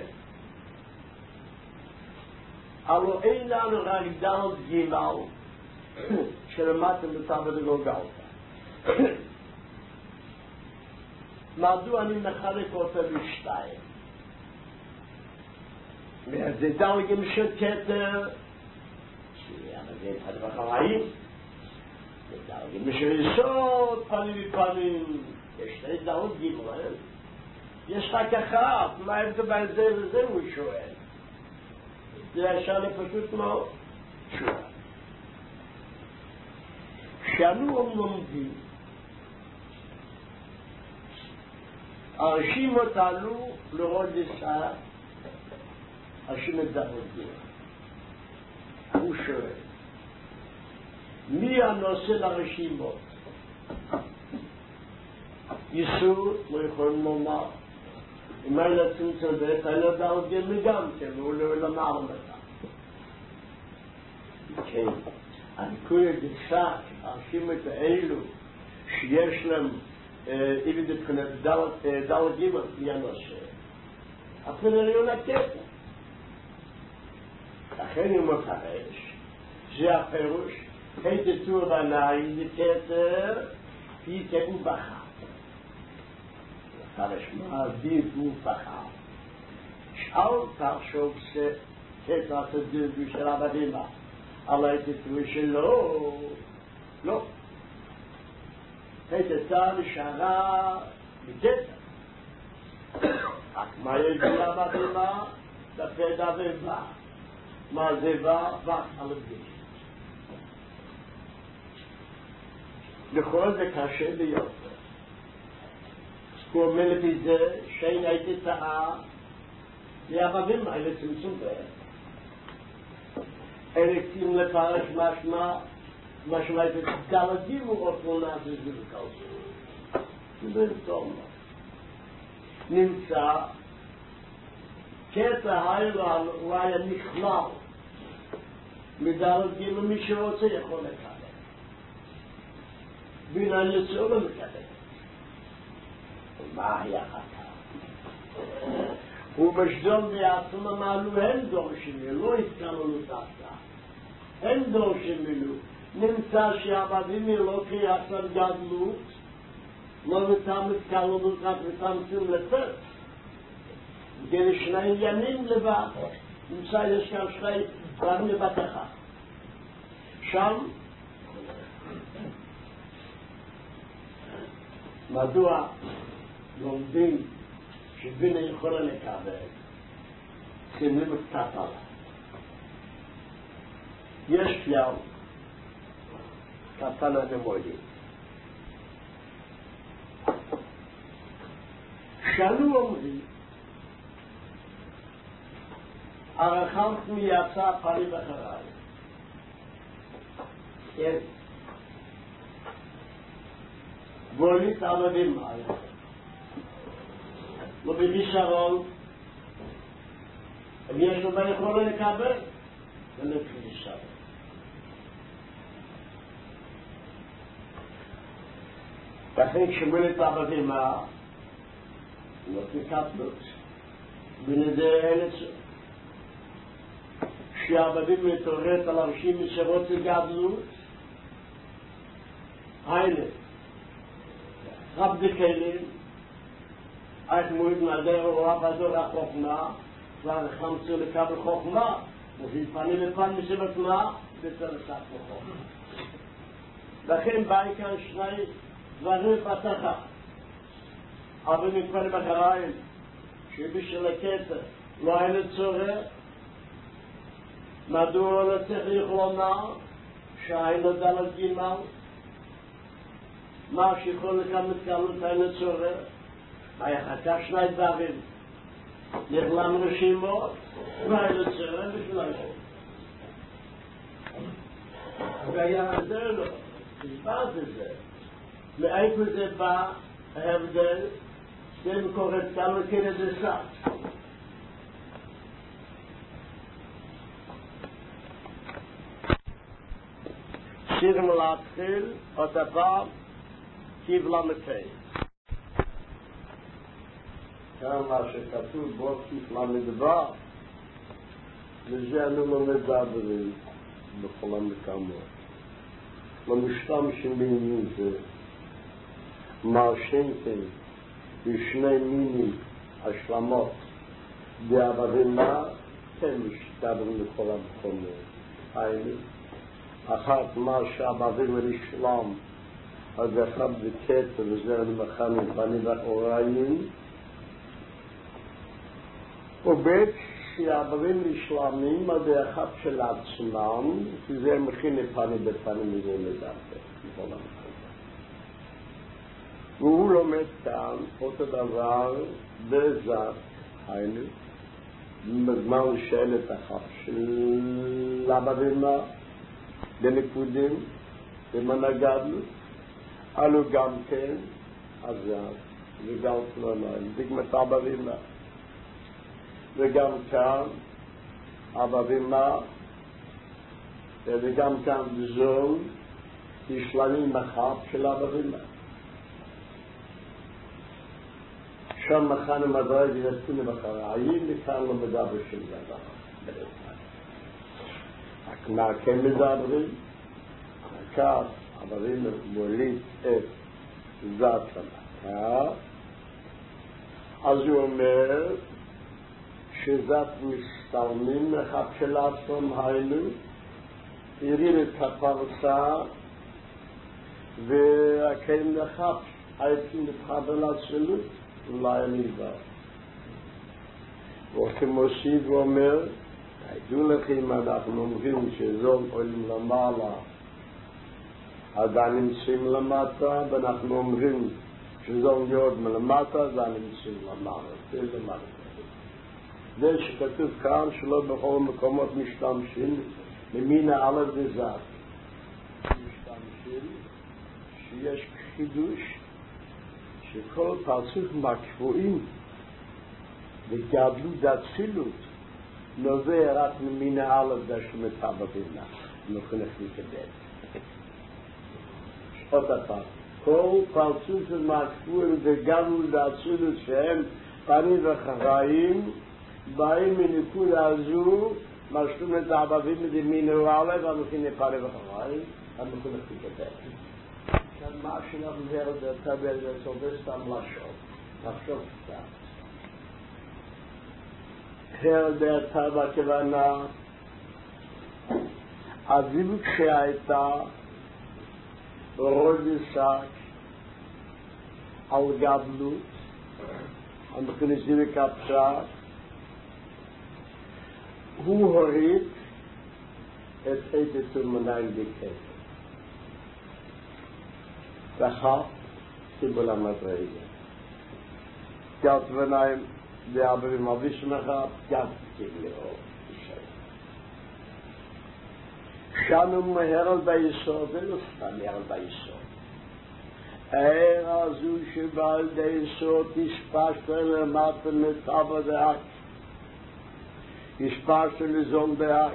Speaker 1: הלוא אין לנו רק דלת גימל שלמדתם בתלמוד הגולגולתא. מדוע אני מחלק אותה לשתיים? זה דלת גימל של כתר, אבל זה פנים וחראים. זה דלת גימל של יסוד, פנים ופנים. יש שתי דלת גימל. יש רק אחת, מה ההבדל בין זה וזה הוא שואל. זה השאלה פשוט מאוד שואל. כשאנו לומדים, הרשימות עלו לרוד לסער, הרשימות דרוגים. הוא שואל, מי הנושא לרשימות? יסוד לא יכולים לומר. אם אין לצמצם בית, אין לו דרגים גם כן, והוא לא למר אותה. כן. אני קורא דקסק, אנשים את האלו, שיש להם איבי דבחינת דל גימל, ינושה. הפנריון הקטע. לכן הוא מפרש, זה הפירוש, היית צור בנאי, זה קטר, פי תבו בחר. מפרש מה, די תבו בחר. שאל תחשוב שקטע תדלו של הבדימה, אבל היית צור שלא, לא. היית צור שערה בקטע. רק מה יגיע בדימה? לפדע ובא. מה זה בא? בא על הגש. לכל זה קשה ביותר. הוא אומר לפי זה שאין הייתי טעה לערבים האלה צמצום בהם. אלה קצים לפרש משמע, משמע את דלגים הוא אופונה זה זה וכאלה. זה טוב. נמצא קטע היילו הוא היה נכלל מדלגים ומי שרוצה יכול לקבל. בין היצור לא מקבל. מה היה חכה? הוא משדול בעצם אמרו הם דורשים מלו, לא התקלו דווקא. הם דורשים מלו. נמצא שהעבדים מלו כיעצר גדלות, לא נתם התקלו רק נתמצים לפרט. בגלל שני ימים לבד. נמצא יש כאן שני דברים לבטחה. שם מדוע לומדים שבינה יכולה לקבל חימים קצת עליו. יש כלל קטן הנמודים. שאנו אומרים הרחמת מייצא פנים אחריי. כן. גולית עבדים מעלה. לא בגישרון, אם יש לו ביכולה לקבל, זה לא בגישרון. לכן כשגולית עבדים מעלה, לא תקפלות. בנדי אלה שהעבדים מתעוררת על אנשים שרוצה גדלות, היינה, רב דקלים, איך מועיד נעדר ורב הדור החוכמה, כבר חמצו לקבל חוכמה, מוביל פנים לפן משבת מה, בצלסת חוכמה. לכן באי כאן שני דברים פתחה. אבל מתפלל בחריים, שבשביל הקטע לא היה לצורך, מדוע לא צריך לומר שהיינו דלת גימל, מה שיכול לכם מתקלות היינו צורך, היה חכה שני דברים, נכלם רשימות, והיינו צורך בשביל השם. והיה זה לא, הסברת את זה. מאיפה זה בא ההבדל, זה מקורת כמה כן זה סף. שירים להתחיל, עוד הפעם, קיב למתי. כאן מה שכתוב בו קיב למדבר, וזה אנו לא מדברים בכל המקומות. לא משתמשים בעניין זה. מרשנתם בשני מינים השלמות בעבדימה, כן משתברים בכל המקומות. היינו. אחת מה שהעבדים לשלם, אז אחד בקטע וזה למחן פנים ואוריים, ובית שהעבדים לשלמים, אז זה אחד של עצמם, כי זה מכין פנים בפנים וזה לדעת, בכל המקומות. והוא לומד כאן אותו דבר בעזרת, היינו, בזמן שאלת אחת של הבדימה, בנקודים, במנגדלות, עלו גם כן, עזר, וגם כלוניים, דגמת הבדימה. וגם כאן, הבדימה, וגם כאן זול, ישלמים מחב של אברימה. שם מחנה מדרג ירצים בחראים, וכאן לא מדבר של דבר. רק מה כן מדברים? כך, אברימה מוליד את זאת המכה, אז הוא אומר שזאת מסתלמים אחד של עצמם היינו, יריד את הפרסה והקיים לחב הייתי מתחבר לעצלות אולי אני בא וכמוסיד הוא אומר תדעו לכם אנחנו אומרים שזום עולים למעלה עדיין נמצאים למטה ואנחנו אומרים שזום יורד מלמטה עדיין נמצאים למעלה זה למעלה זה שכתוב כאן שלא בכל מקומות משתמשים למין האלף וזאת משתמשים שיש חידוש שכל פרצוף מהקבועים וגדלות דצילות נובע רק ממין האלף דשמתה בבינה נוכנך לקבל עוד הפעם כל פרצוף מהקבועים וגדלות דצילות שהם פנים וחראים באים מנקודה הזו משלום את העבבים מדמין הועלה והמכין לפעלה וחראים המכין לקבל כאן מה שאנחנו נראה בטבל וסובס סתם לשוב לחשוב קצת הר בטבל הכוונה הזיווג שהייתה רודסק על גדלות המכין זיווג הפשט הוא הוריד את עדת ומניים בקטע ואחר סיבול המדרגה גד וניים ואברים אביש מחר גד כגלאו שנו מהר ביסוד ולא סתם מהר ביסוד הער הזו שבעל דיסוד תשפשת למטה מטבע דאק תשפשת לזון דאק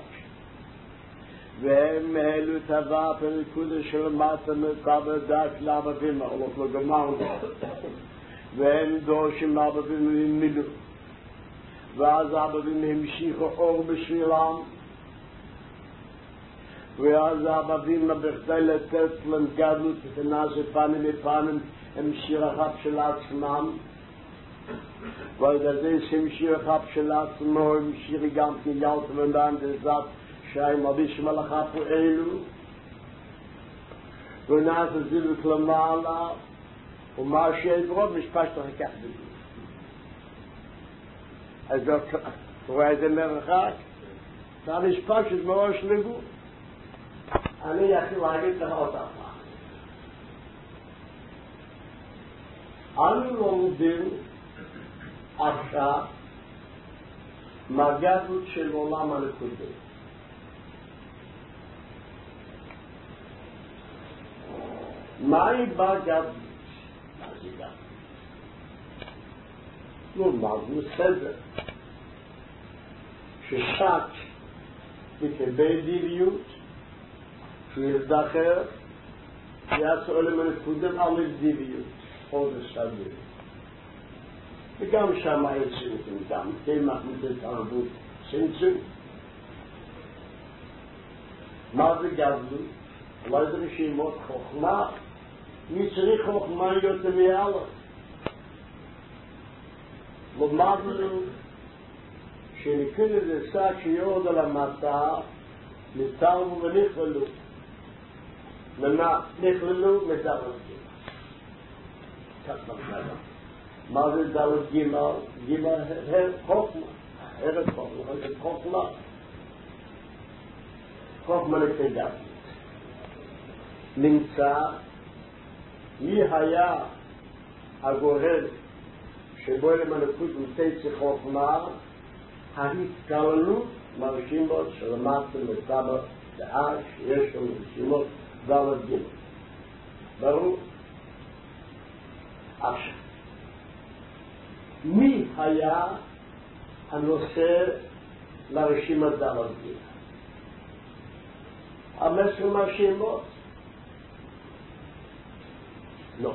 Speaker 1: והם העלו את הוואפ הנקודה של מטה מטבע דאק לאבבים הולך לו גמר והם דורשים אבבים ממילו ואז אבבים המשיכו אור בשבילם ואז אבבים בכדי לתת להם גדלות ונעשה פנים מפנים הם שיר אחד של עצמם ועל זה שהם שיר אחד של עצמו הם שיר גם כניית ומדן דזת שהם אביש מלאכה פועלו ונעשה זיווק למעלה ומה שידרוב משפשת חכך בגוף אז אתה רואה את זה מרחק אתה משפשת מראש לגוף אני יכול להגיד לך אותך אנו לומדים עכשיו מהגדלות של עולם הנקודה מהי בגדלות? מה זה גדלות? נאמרנו סדר ששק מקבל דיביות שירדחר יעשה עולם הנקודם על דיביות חודש סדר וגם שם היה צמצום גם תמח מתת תרבות צמצום מה זה גדלות? אולי זה רשימות חוכמה מי צריך חוכמה יותר מעלה למדנו שנקוד את זה שק שיורד על המטה נתרמו ונכללו ומה נכללו מדלת כך מגדלה מה זה דלת גימל? גימל חוכמה ערך חוכמה חוכמה חוכמה לקדם נמצא מי היה הגורם שבו למנקות מתצי חוכמה ההתקללות מרשימות שלמדתם לסבא דעה שיש לנו רשימות דלת גימל ברור? עכשיו מי היה הנושא לרשימת דלת גימל? המסר מהשמות? לא.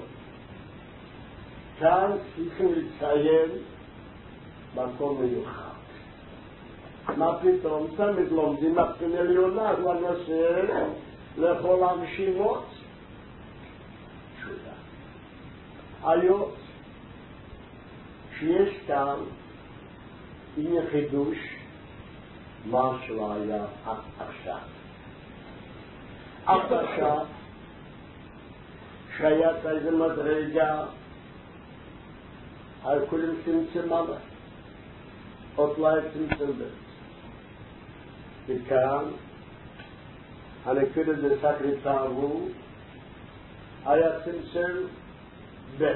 Speaker 1: כאן צריכים לציין מקום מיוחד. מה פתאום? תמיד לומדים מתחיל עליונה, הוא הנושא לכל הרשימות. תשובה. היום שיש כאן עם חידוש מה שלא היה עכשיו. עד עכשיו שהיה איזה מדרגה על כולם צמצמה לה. עוד לא היה צמצם בה. וכאן הנקודה דסקריטה הוא היה צמצם ב.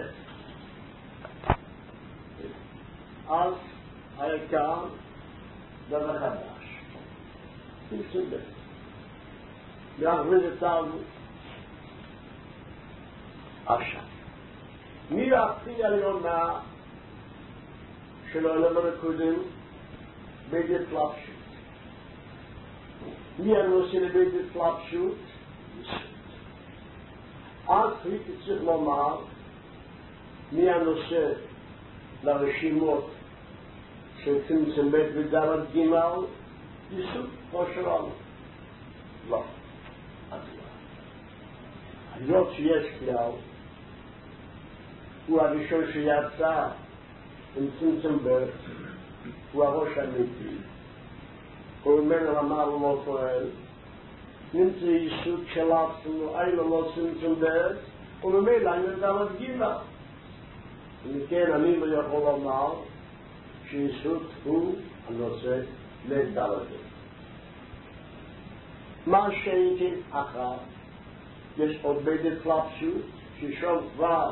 Speaker 1: אז היה כאן דבר חדש. צמצם ב. להכריז את העלות. עכשיו, מי להפתיע עליונה של העולם הקודם בית התלבשות? מי הנושא לבית התלבשות? אז הייתי צריך לומר מי הנושא לרשימות של צמצם בית ודלת גימל? יסוד, כמו שלנו. לא. היות שיש כלל, הוא הראשון שיצא עם צמצם בית, הוא הראש האמיתי. הוא אומר למעלה לא פועל, נמצא יסוד של עצמו, אין לו לא צמצם בית, וממילא אין לדלת גימל. ומכן אני לא יכול לומר שיסוד הוא הנושא לדלת גימל. מה שהייתי אחר, יש עוד בית התלבשות, ששם כבר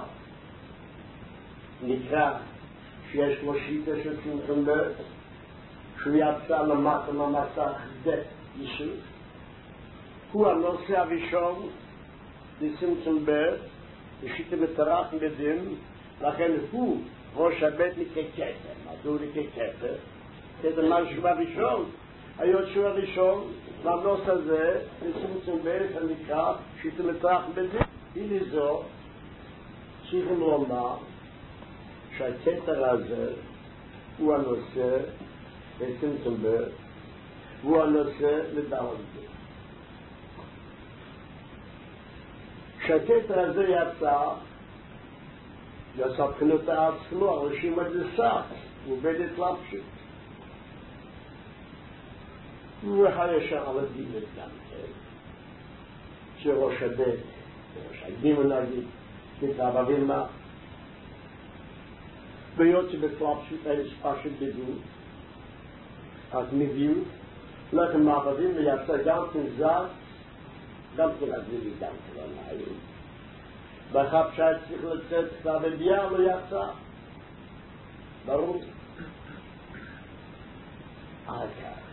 Speaker 1: נקרא שיש לו שיטה של צמצם בית, שהוא יצא למטה למסך דת יסוד. הוא הנושא הראשון לצמצם בית, ושיטה מטרח בדין, לכן הוא ראש הבית ככתר. מדוע ככתר? כתר משהו הראשון. היות שהוא הראשון, והנושא הזה, לצמצם בית הנקרא, שיטה מטרח בדין. הנה זו, צריכים לומר, שהכתר הזה הוא הנושא לצמצם בית, והוא הנושא לדלת גימל. כשהכתר הזה יצא, יצא בחינת עצמו, הראשים הדסק, הוא בית התלבשות. והישר על הדימת גם כן, שראש הבית, ראש הגימל נגיד, כתב אבימה, והיות שבתלבשות היה פשוט בדיוק, אז מביאו, לכן מעבדים ויצא גם כן זר, גם כן עזירי, גם כן עליי. ואחר שהיה צריך לצאת כתב הביאה לא יצא. ברור. אז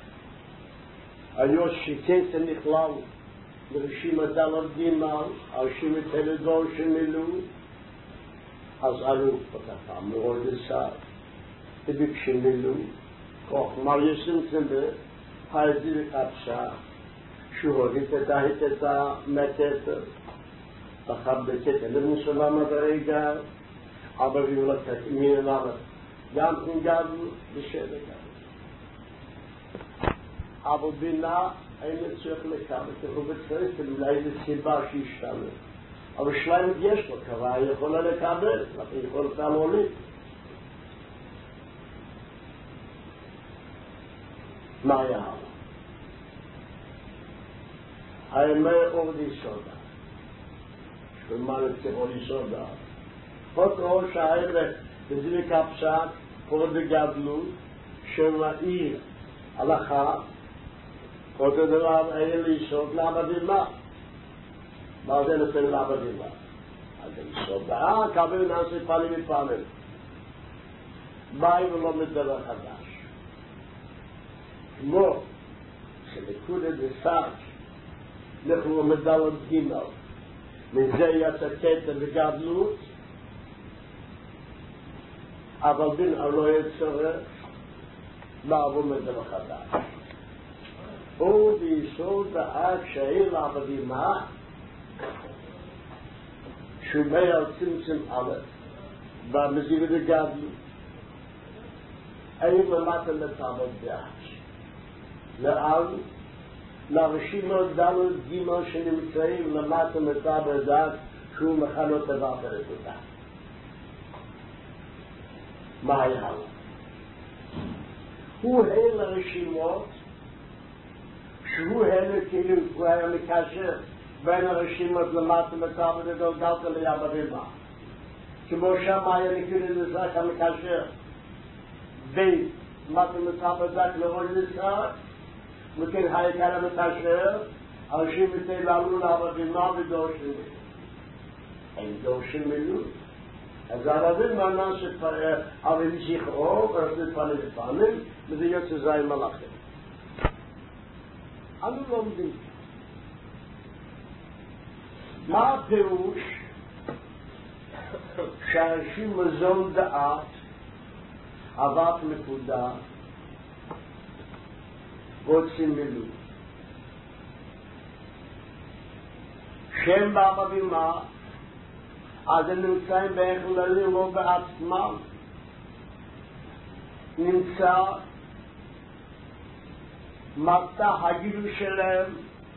Speaker 1: היו שכסר נכלל לרשימת דלת גימל, הרשימת הלדור שמילאו, אז עלו אותה מאוד לסר, וביקשים מילאו, כוח מר יסמצם בית, העזיר קפשה, שהוא הוריד את ההתתה מהכתר, אחר בכתר למסולה מדרגה, אבל יהיו לתת מין אלת, גם כן גדל בשבע גדל. אבל בינה אין צריך לקבל, תראו בצריך, אולי זו סיבה שישתנה. אבל שלמת יש לו, קבעה היא יכולה לקבל, היא יכולה להוליד. מה היה הלאה? האמה אור יסודה. שמה לצריך אור יסודה? עוד ראש האמה, בזירי קפשת, עוד בגדלות, שמעיר הלכה, עוד הדבר היה ליסוד לעבדימה. מה זה נותן לעבדימה? אז ליסוד, אה, קבל נעשה פנים מפנים. באי ולא מדבר חדש. כמו שנקודה דסק, אנחנו מדלת גימל, מזה יצא כתר וגדלות, אבל בין לא יצטרך לעבור מדבר חדש. או ביסוד האק שאין לעבדימה שומע על צמצם א' במזיב דגבי אין למטה מצבות דעת לאן לרשימות דלות גימל שנמצאים למטה מצבות דעת שהוא מכנות דבר פרקותה מה היה לו? הוא היה לרשימות שהוא היה כאילו הוא היה מקשר בין הרשימות למטה מצבות דעת ליעבדימה כמו שם היה נקרא לזרק המקשר בין מטה מצבות דעת לראש לזרק וכן היה המקשר אנשים מתאללו לעבדימה ודורשים מילוט הם דורשים מילוט אז הערבים מעניין שערבים שיחרו ורסית פנים ופנים וזה יוצא זין מלאכים אנו לומדים מה הפירוש שאנשים מזון דעת אהבת נקודה רוצים מילוט שם בעבדימה אז הם נמצאים בהכללים לא בעצמם נמצא מתי הגילוי שלהם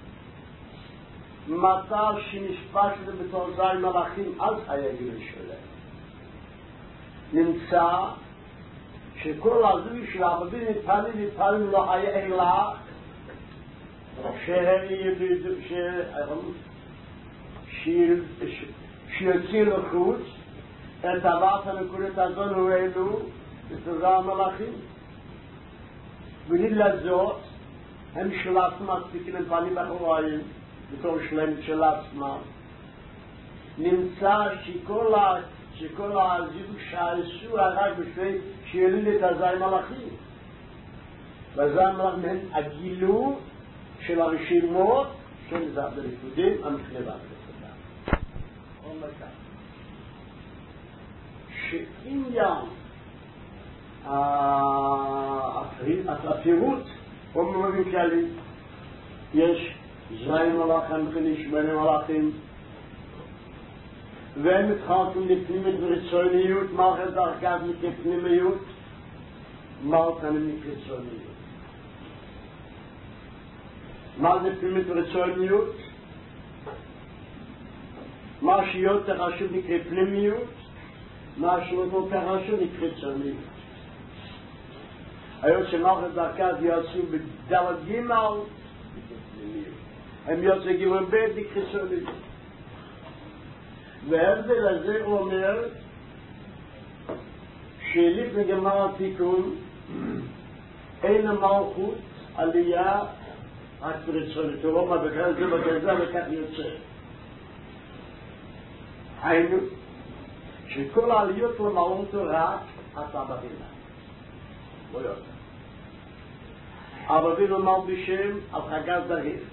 Speaker 1: מתי שנשפט את זה בתור זין מלאכים אז היה גילוי שלהם נמצא שכל הזוי של העבדים נתפלים נתפלים לא היה אלא שהם ידעו שיוציא לחוץ את אהבת הנקודת הזון הוא אלו בסדר המלאכים ולילד זאת הם של עצמם מספיקים הם פנים אחוריים בתור שלהם של עצמם נמצא שכל שכל הזיוג שעשו רק בשביל שיוליד את הזין מלאכים והזין מלאכים הם הגילו של הרשימות של זה בריקודים המחלבה אומר כך שעניין הפירוט אומרים כללי יש זין מלאכים ונשמני מלאכים והם מתחלקים לפנימית ורצוניות מלכת דרכת מכפנימיות מלכת מכרצוניות מה זה פנימית ורצוניות? מה שיותר חשוב נקרא פנימיות מה שיותר חשוב נקרא חיצוניות היום שמלכת דרכת יעשו בדלת גימל הם יוצא גימל בית נקרא חיצוניות וההבדל הזה אומר שלפני גמר התיקון אין המלכות עלייה רק ברצונית הוא אומר בכלל זה בגזע וכך יוצא היינו שכל העליות למעלות רק אתה בבינה לא יותר הבבינה מלבישים על חגז דריך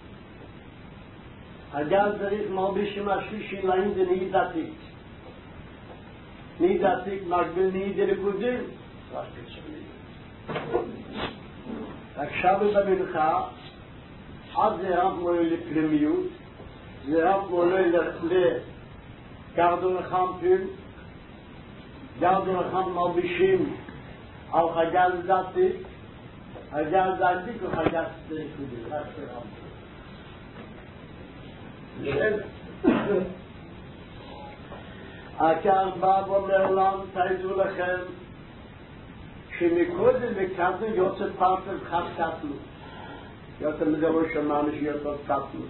Speaker 1: הגז דריך מלבישים השלישי להם זה נהי דתית נהי דתית מקביל נהי דלקודים רק בצורים רק שבת במנחה עד זה רב מולה לפנימיות זה רב מולה לגרדון החמפים גרדון החמפים מלבישים על חגז דתית חגז דתית וחגז דלקודים רק שרב הכר בא ואומר לנו תעזו לכם שמקודם בקטנו יוצא פרטר חד קטנו יוצא מדבר שמענו שיוצא קטנו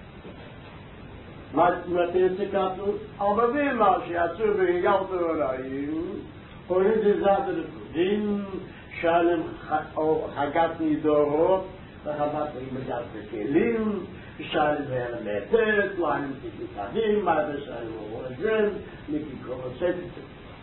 Speaker 1: מה אתם יוצא קטנו? אבל מה שיצאו ויגלת עוליים הוריד לזד רקודים שאלם חגת נידורות וחבת מגת בכלים שאלם ואלה מטרת לא היינו תקליטים מה זה שאלם ורזם נקיקו וספת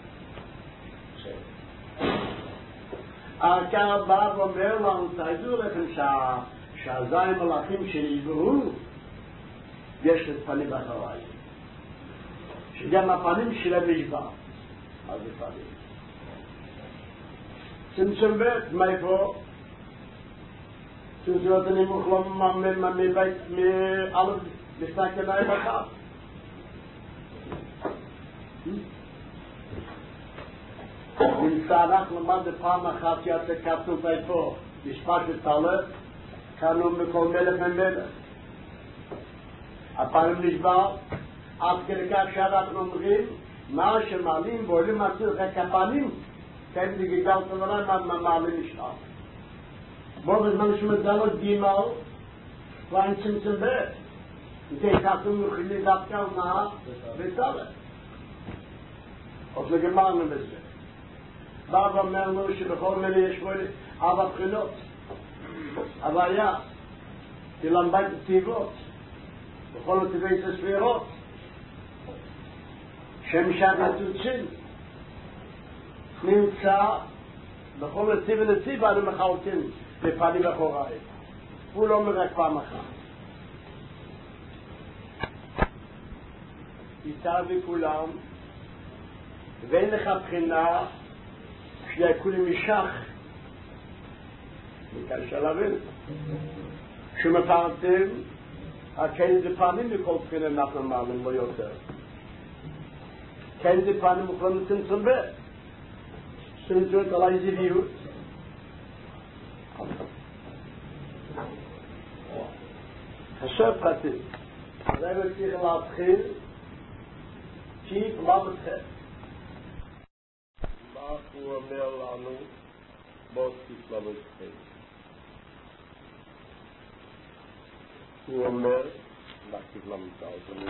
Speaker 1: הכר בא ואומר לנו תעזו לכם שהזין מלאכים שנשברו יש את פנים אחריי שגם הפנים שלהם נשבר מה זה פנים? צמצום ב' מאיפה? Toen ze dat niet mogen, maar met me bij me alles bestaat je bij elkaar. In Sarach למד פעם אחת יצא כתוב איפה, משפט א', קנו מכל מלך ומלך. הפעם נשבר, עד כדי כך שאנחנו אומרים, מה שמעלים ועולים מצליח הכפנים, כן דגיגל תברה מעלים נשאר. בו בזמן שמדלות גימל, כבר צמצם ב' וכי כתוב מוכילי דווקא ומה ותלת. אז לגמרנו בזה. בא ואומר לנו שבכל מיני יש בו ארבע בחינות. הבעיה, תלמד את הטבעות, בכל הטבעי זה ספירות, שם שעת נצוצים, נמצא בכל נציב ונציב אנו מחלקים לפנים אחוריים. הוא לא אומר רק פעם אחת. איתה וכולם, ואין לך בחינה שיהיה כולים משך, מקשר להבין. שמפרטים, כן זה פעמים מכל בחינה אנחנו מאמין לא יותר. כן זה פעמים מוכלם לצמצם ב. צמצמת על האיזיביות. חשב פרטים. זה צריך להתחיל כי לא מתחיל. מה הוא אומר לנו? בוא תיק לא מתחיל. הוא אומר, להכתיב למתאר,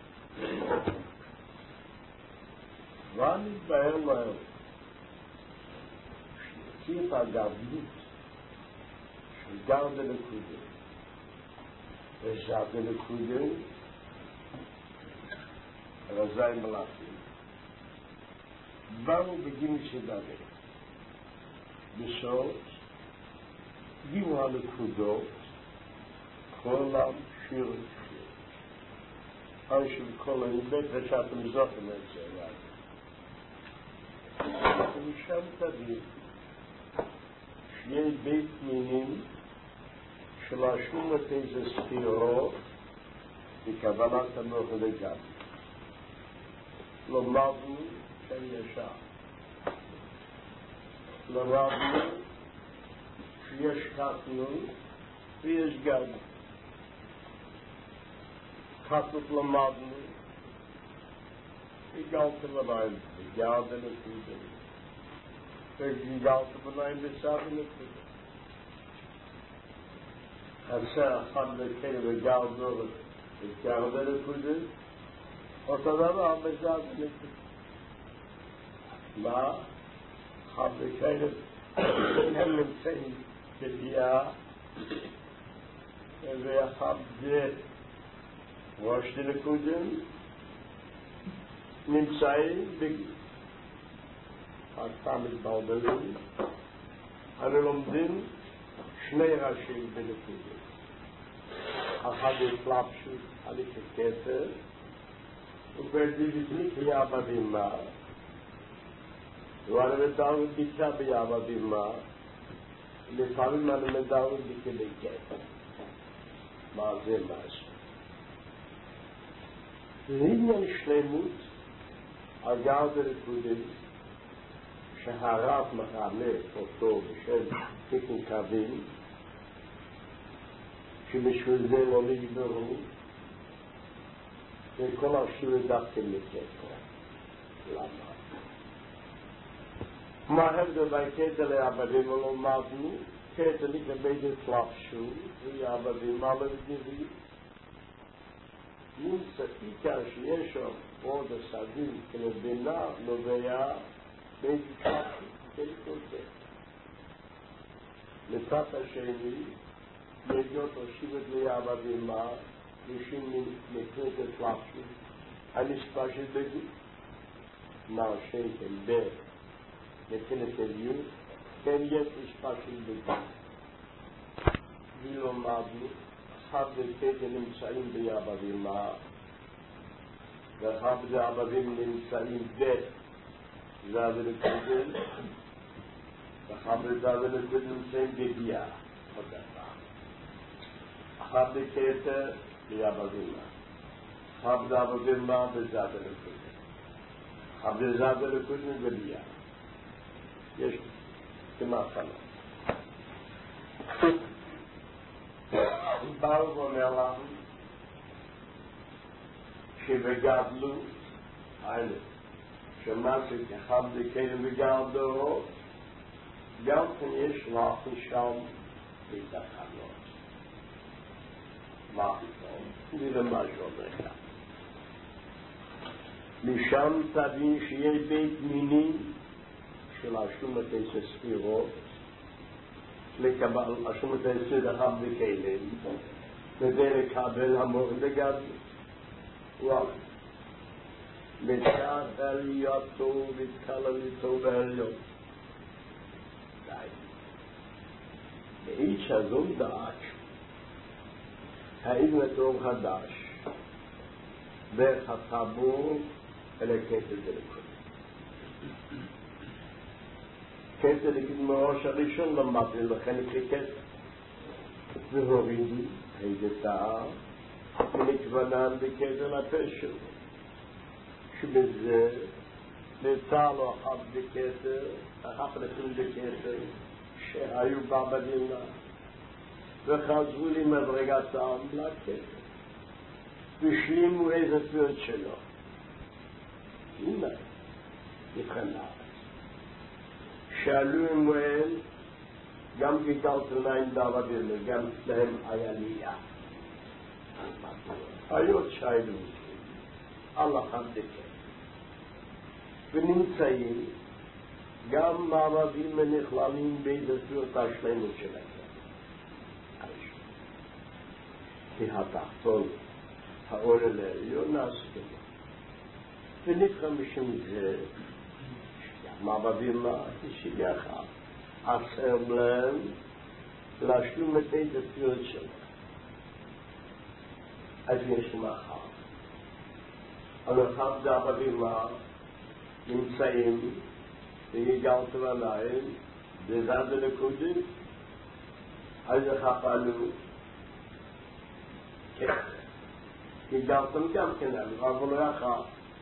Speaker 1: ואני מתבהר להם, שתהיה הגרדית של גר בנקודה, וז'ר בנקודה, רזי מלאכים. באו בגיל שדרה, בשעות, גימו הנקודות, כולם שיר שיר. אוי שבכל הנבט ושאתם זוכם את זה רק. ומשם תדעי שיהיה בית מינים שלשום את איזה ספירות בקבלת המוח לגב. למדנו שם ישר. למדנו שיש קטנו ויש גב. Katut lamadnu, igalta vanaim, igalta nekuda, igalta vanaim besav nekuda. Hasa achad lekei igalta igalta nekuda, otadava besav nekuda. Ma, achad lekei hem nמצאים בדיעה, ואחד זה ראש דנקודם נמצאים בגיל. עד פעם מתבלבלים, אנו לומדים שני ראשים בנקודם. אחד התלבשות על כתר, ובדיביתני כיאבא בימה, ואנו מדברים ביצה ביאבא בימה, לפעמים אנו מדברים בכלי כתר. מה זה משהו? לעניין שלמות, הגר בנקודם, שהרב מכנה אותו בשם תיקון קווים, שבשביל זה לא נגמרו, וכל השיעור דווקא מכתר. למה? מה ההבדל בין כתר לעבדים ולא למדנו? כתר לגבי דתלבשו, ועבדים על הגביעים. נמצא עיקר שיש שם עוד הסדים כלבינה נובע בהתלבשות, ככל זה. לצד השני, ידיעות הושיבת לעבדים מה, ישים נקראת התלבשות, הנספשת בגוף. מה שייכם ב נתנת עליון, כן יש נספשת בגוף. ולא מדנו, אחד וכתר נמצאים בעבדים מה, ואחד בעבדים נמצאים בית, זה ונקודם, ואחד בעבדים נמצאים בביאה, עוד דבר. חבדיקטה ביאבדימה. חבדאבדימה בזד הלכות. חבדזד הלכות נגדיה. יש כמעט חנות. באו ואומר לנו שבגדלו האלה שמעשה כחבדיקטה בגדלו גם כן יש לך שם את החנות. מה פתאום? נראה משהו אומר. משם תבין שיהיה בית מיני של השלומת עשר ספירות לקבל השלומת עשר דחם וכלים וזה לקבל המור לגד וואו לצד עלייתו והתקלליתו בעליון די באיש הזו דאק האם לתור חדש דרך הטבור אלה כסל דלכות. כסל דלכות מראש הראשון למדתי לכן ככסל. והורידי הידתה ונכוונן בכסל הפשע. שבזה נצא לו אחת בכסל, אחת לכם בכסל שהיו בעבדינה וחזרו לי מדרגתם לכסל. ושלימו איזה תביעות שלו. הנה, נבחן לארץ. שאלו עם מועל, גם גיגלת להם דעבדים, גם להם היה ליה. היו שאלו, Allah חמדיקה. ונמצאים, גם מערבים ונכללים באיזה תביעות השלמות שלהם. כי התחתון, העולה לעליון נעשה. ונבחר משום זה, מערבים שיחה, עשר להם להשלים את איזה תביעות שלהם. אז יש מחר. אבל מערבים נמצאים, ויגלת להם, בזד הלכודים, אז יחפלו, כן. יגלתם גם כן, אבל לא יחד.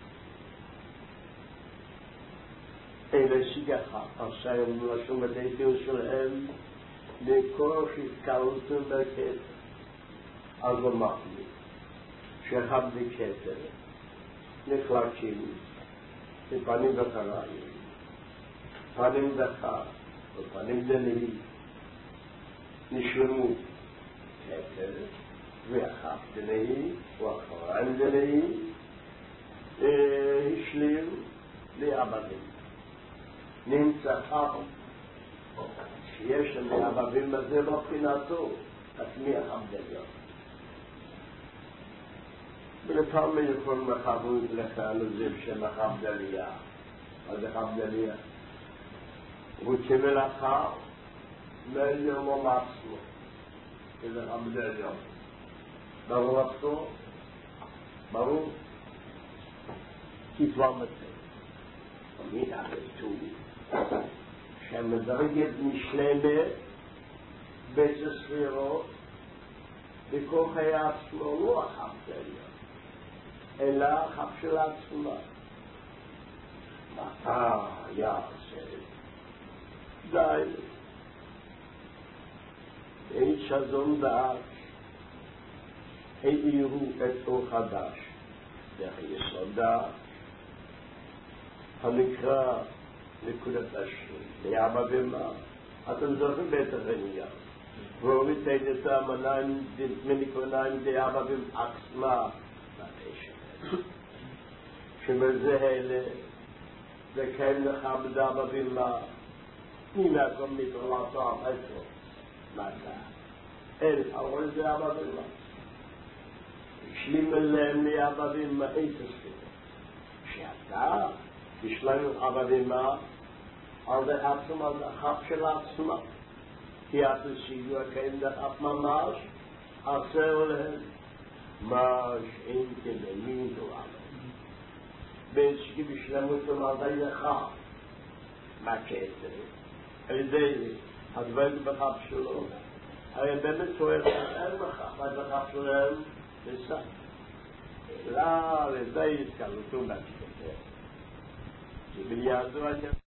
Speaker 1: אלה שיגחה, עשיים לשום את היתיר שלהם, לכל שהתקלתם בכתר. אז אמרתי, שחבדי כתר, נחלקים, לפנים וחריים, פנים דחר, ופנים דנאי, נשלמו כתר, ואחר דנאי, ואחריים דנאי, השלים לעבדים. נמצא חם שיש לעבדים הזה מבחינתו, אז מי החמדליות? ולפעמים יכול מחבות לכאן לזה בשם החמדליה. מה זה חמדליה? הוא קיבל אחר מיליון ומצלו. זה חמדליות. ברור עצמו? ברור? כי כבר מצא. ומי הרצוי? שהמדרגת משלמת בעשר ספירות בכוחי עצמו לא החמדליות. אלא חב של עצמה. מתי יעשה? די. איש הזון דאג, העירו את אור חדש, דרך יסודה, הנקרא נקודת השם, ליאבא ומה. אתם זוכרים בטח עניין. והוריד את המניים, מניקוניים ליאבא ועצמה, שבזה אלה וכן לך בדאבא ומה הנה גם מתרלתו עפתו מתה אל אבל זה אבא ומה השלים אליהם לאבא ומה איזה ספירה שאתה בשלם אבא ומה על זה עצמה, על זה החב של עצמה כי אתה שיגוע כאן דחף ממש עשר להם מש אין כדמין תורה בין שכי בשלמות ומרדי לך מה כתר על ידי הדבק בחב שלו הרי באמת שואל, אין לך, מה בכך שלהם? בסך. לא, לזה התקלטו מהשקטר. כי ביעזו אני...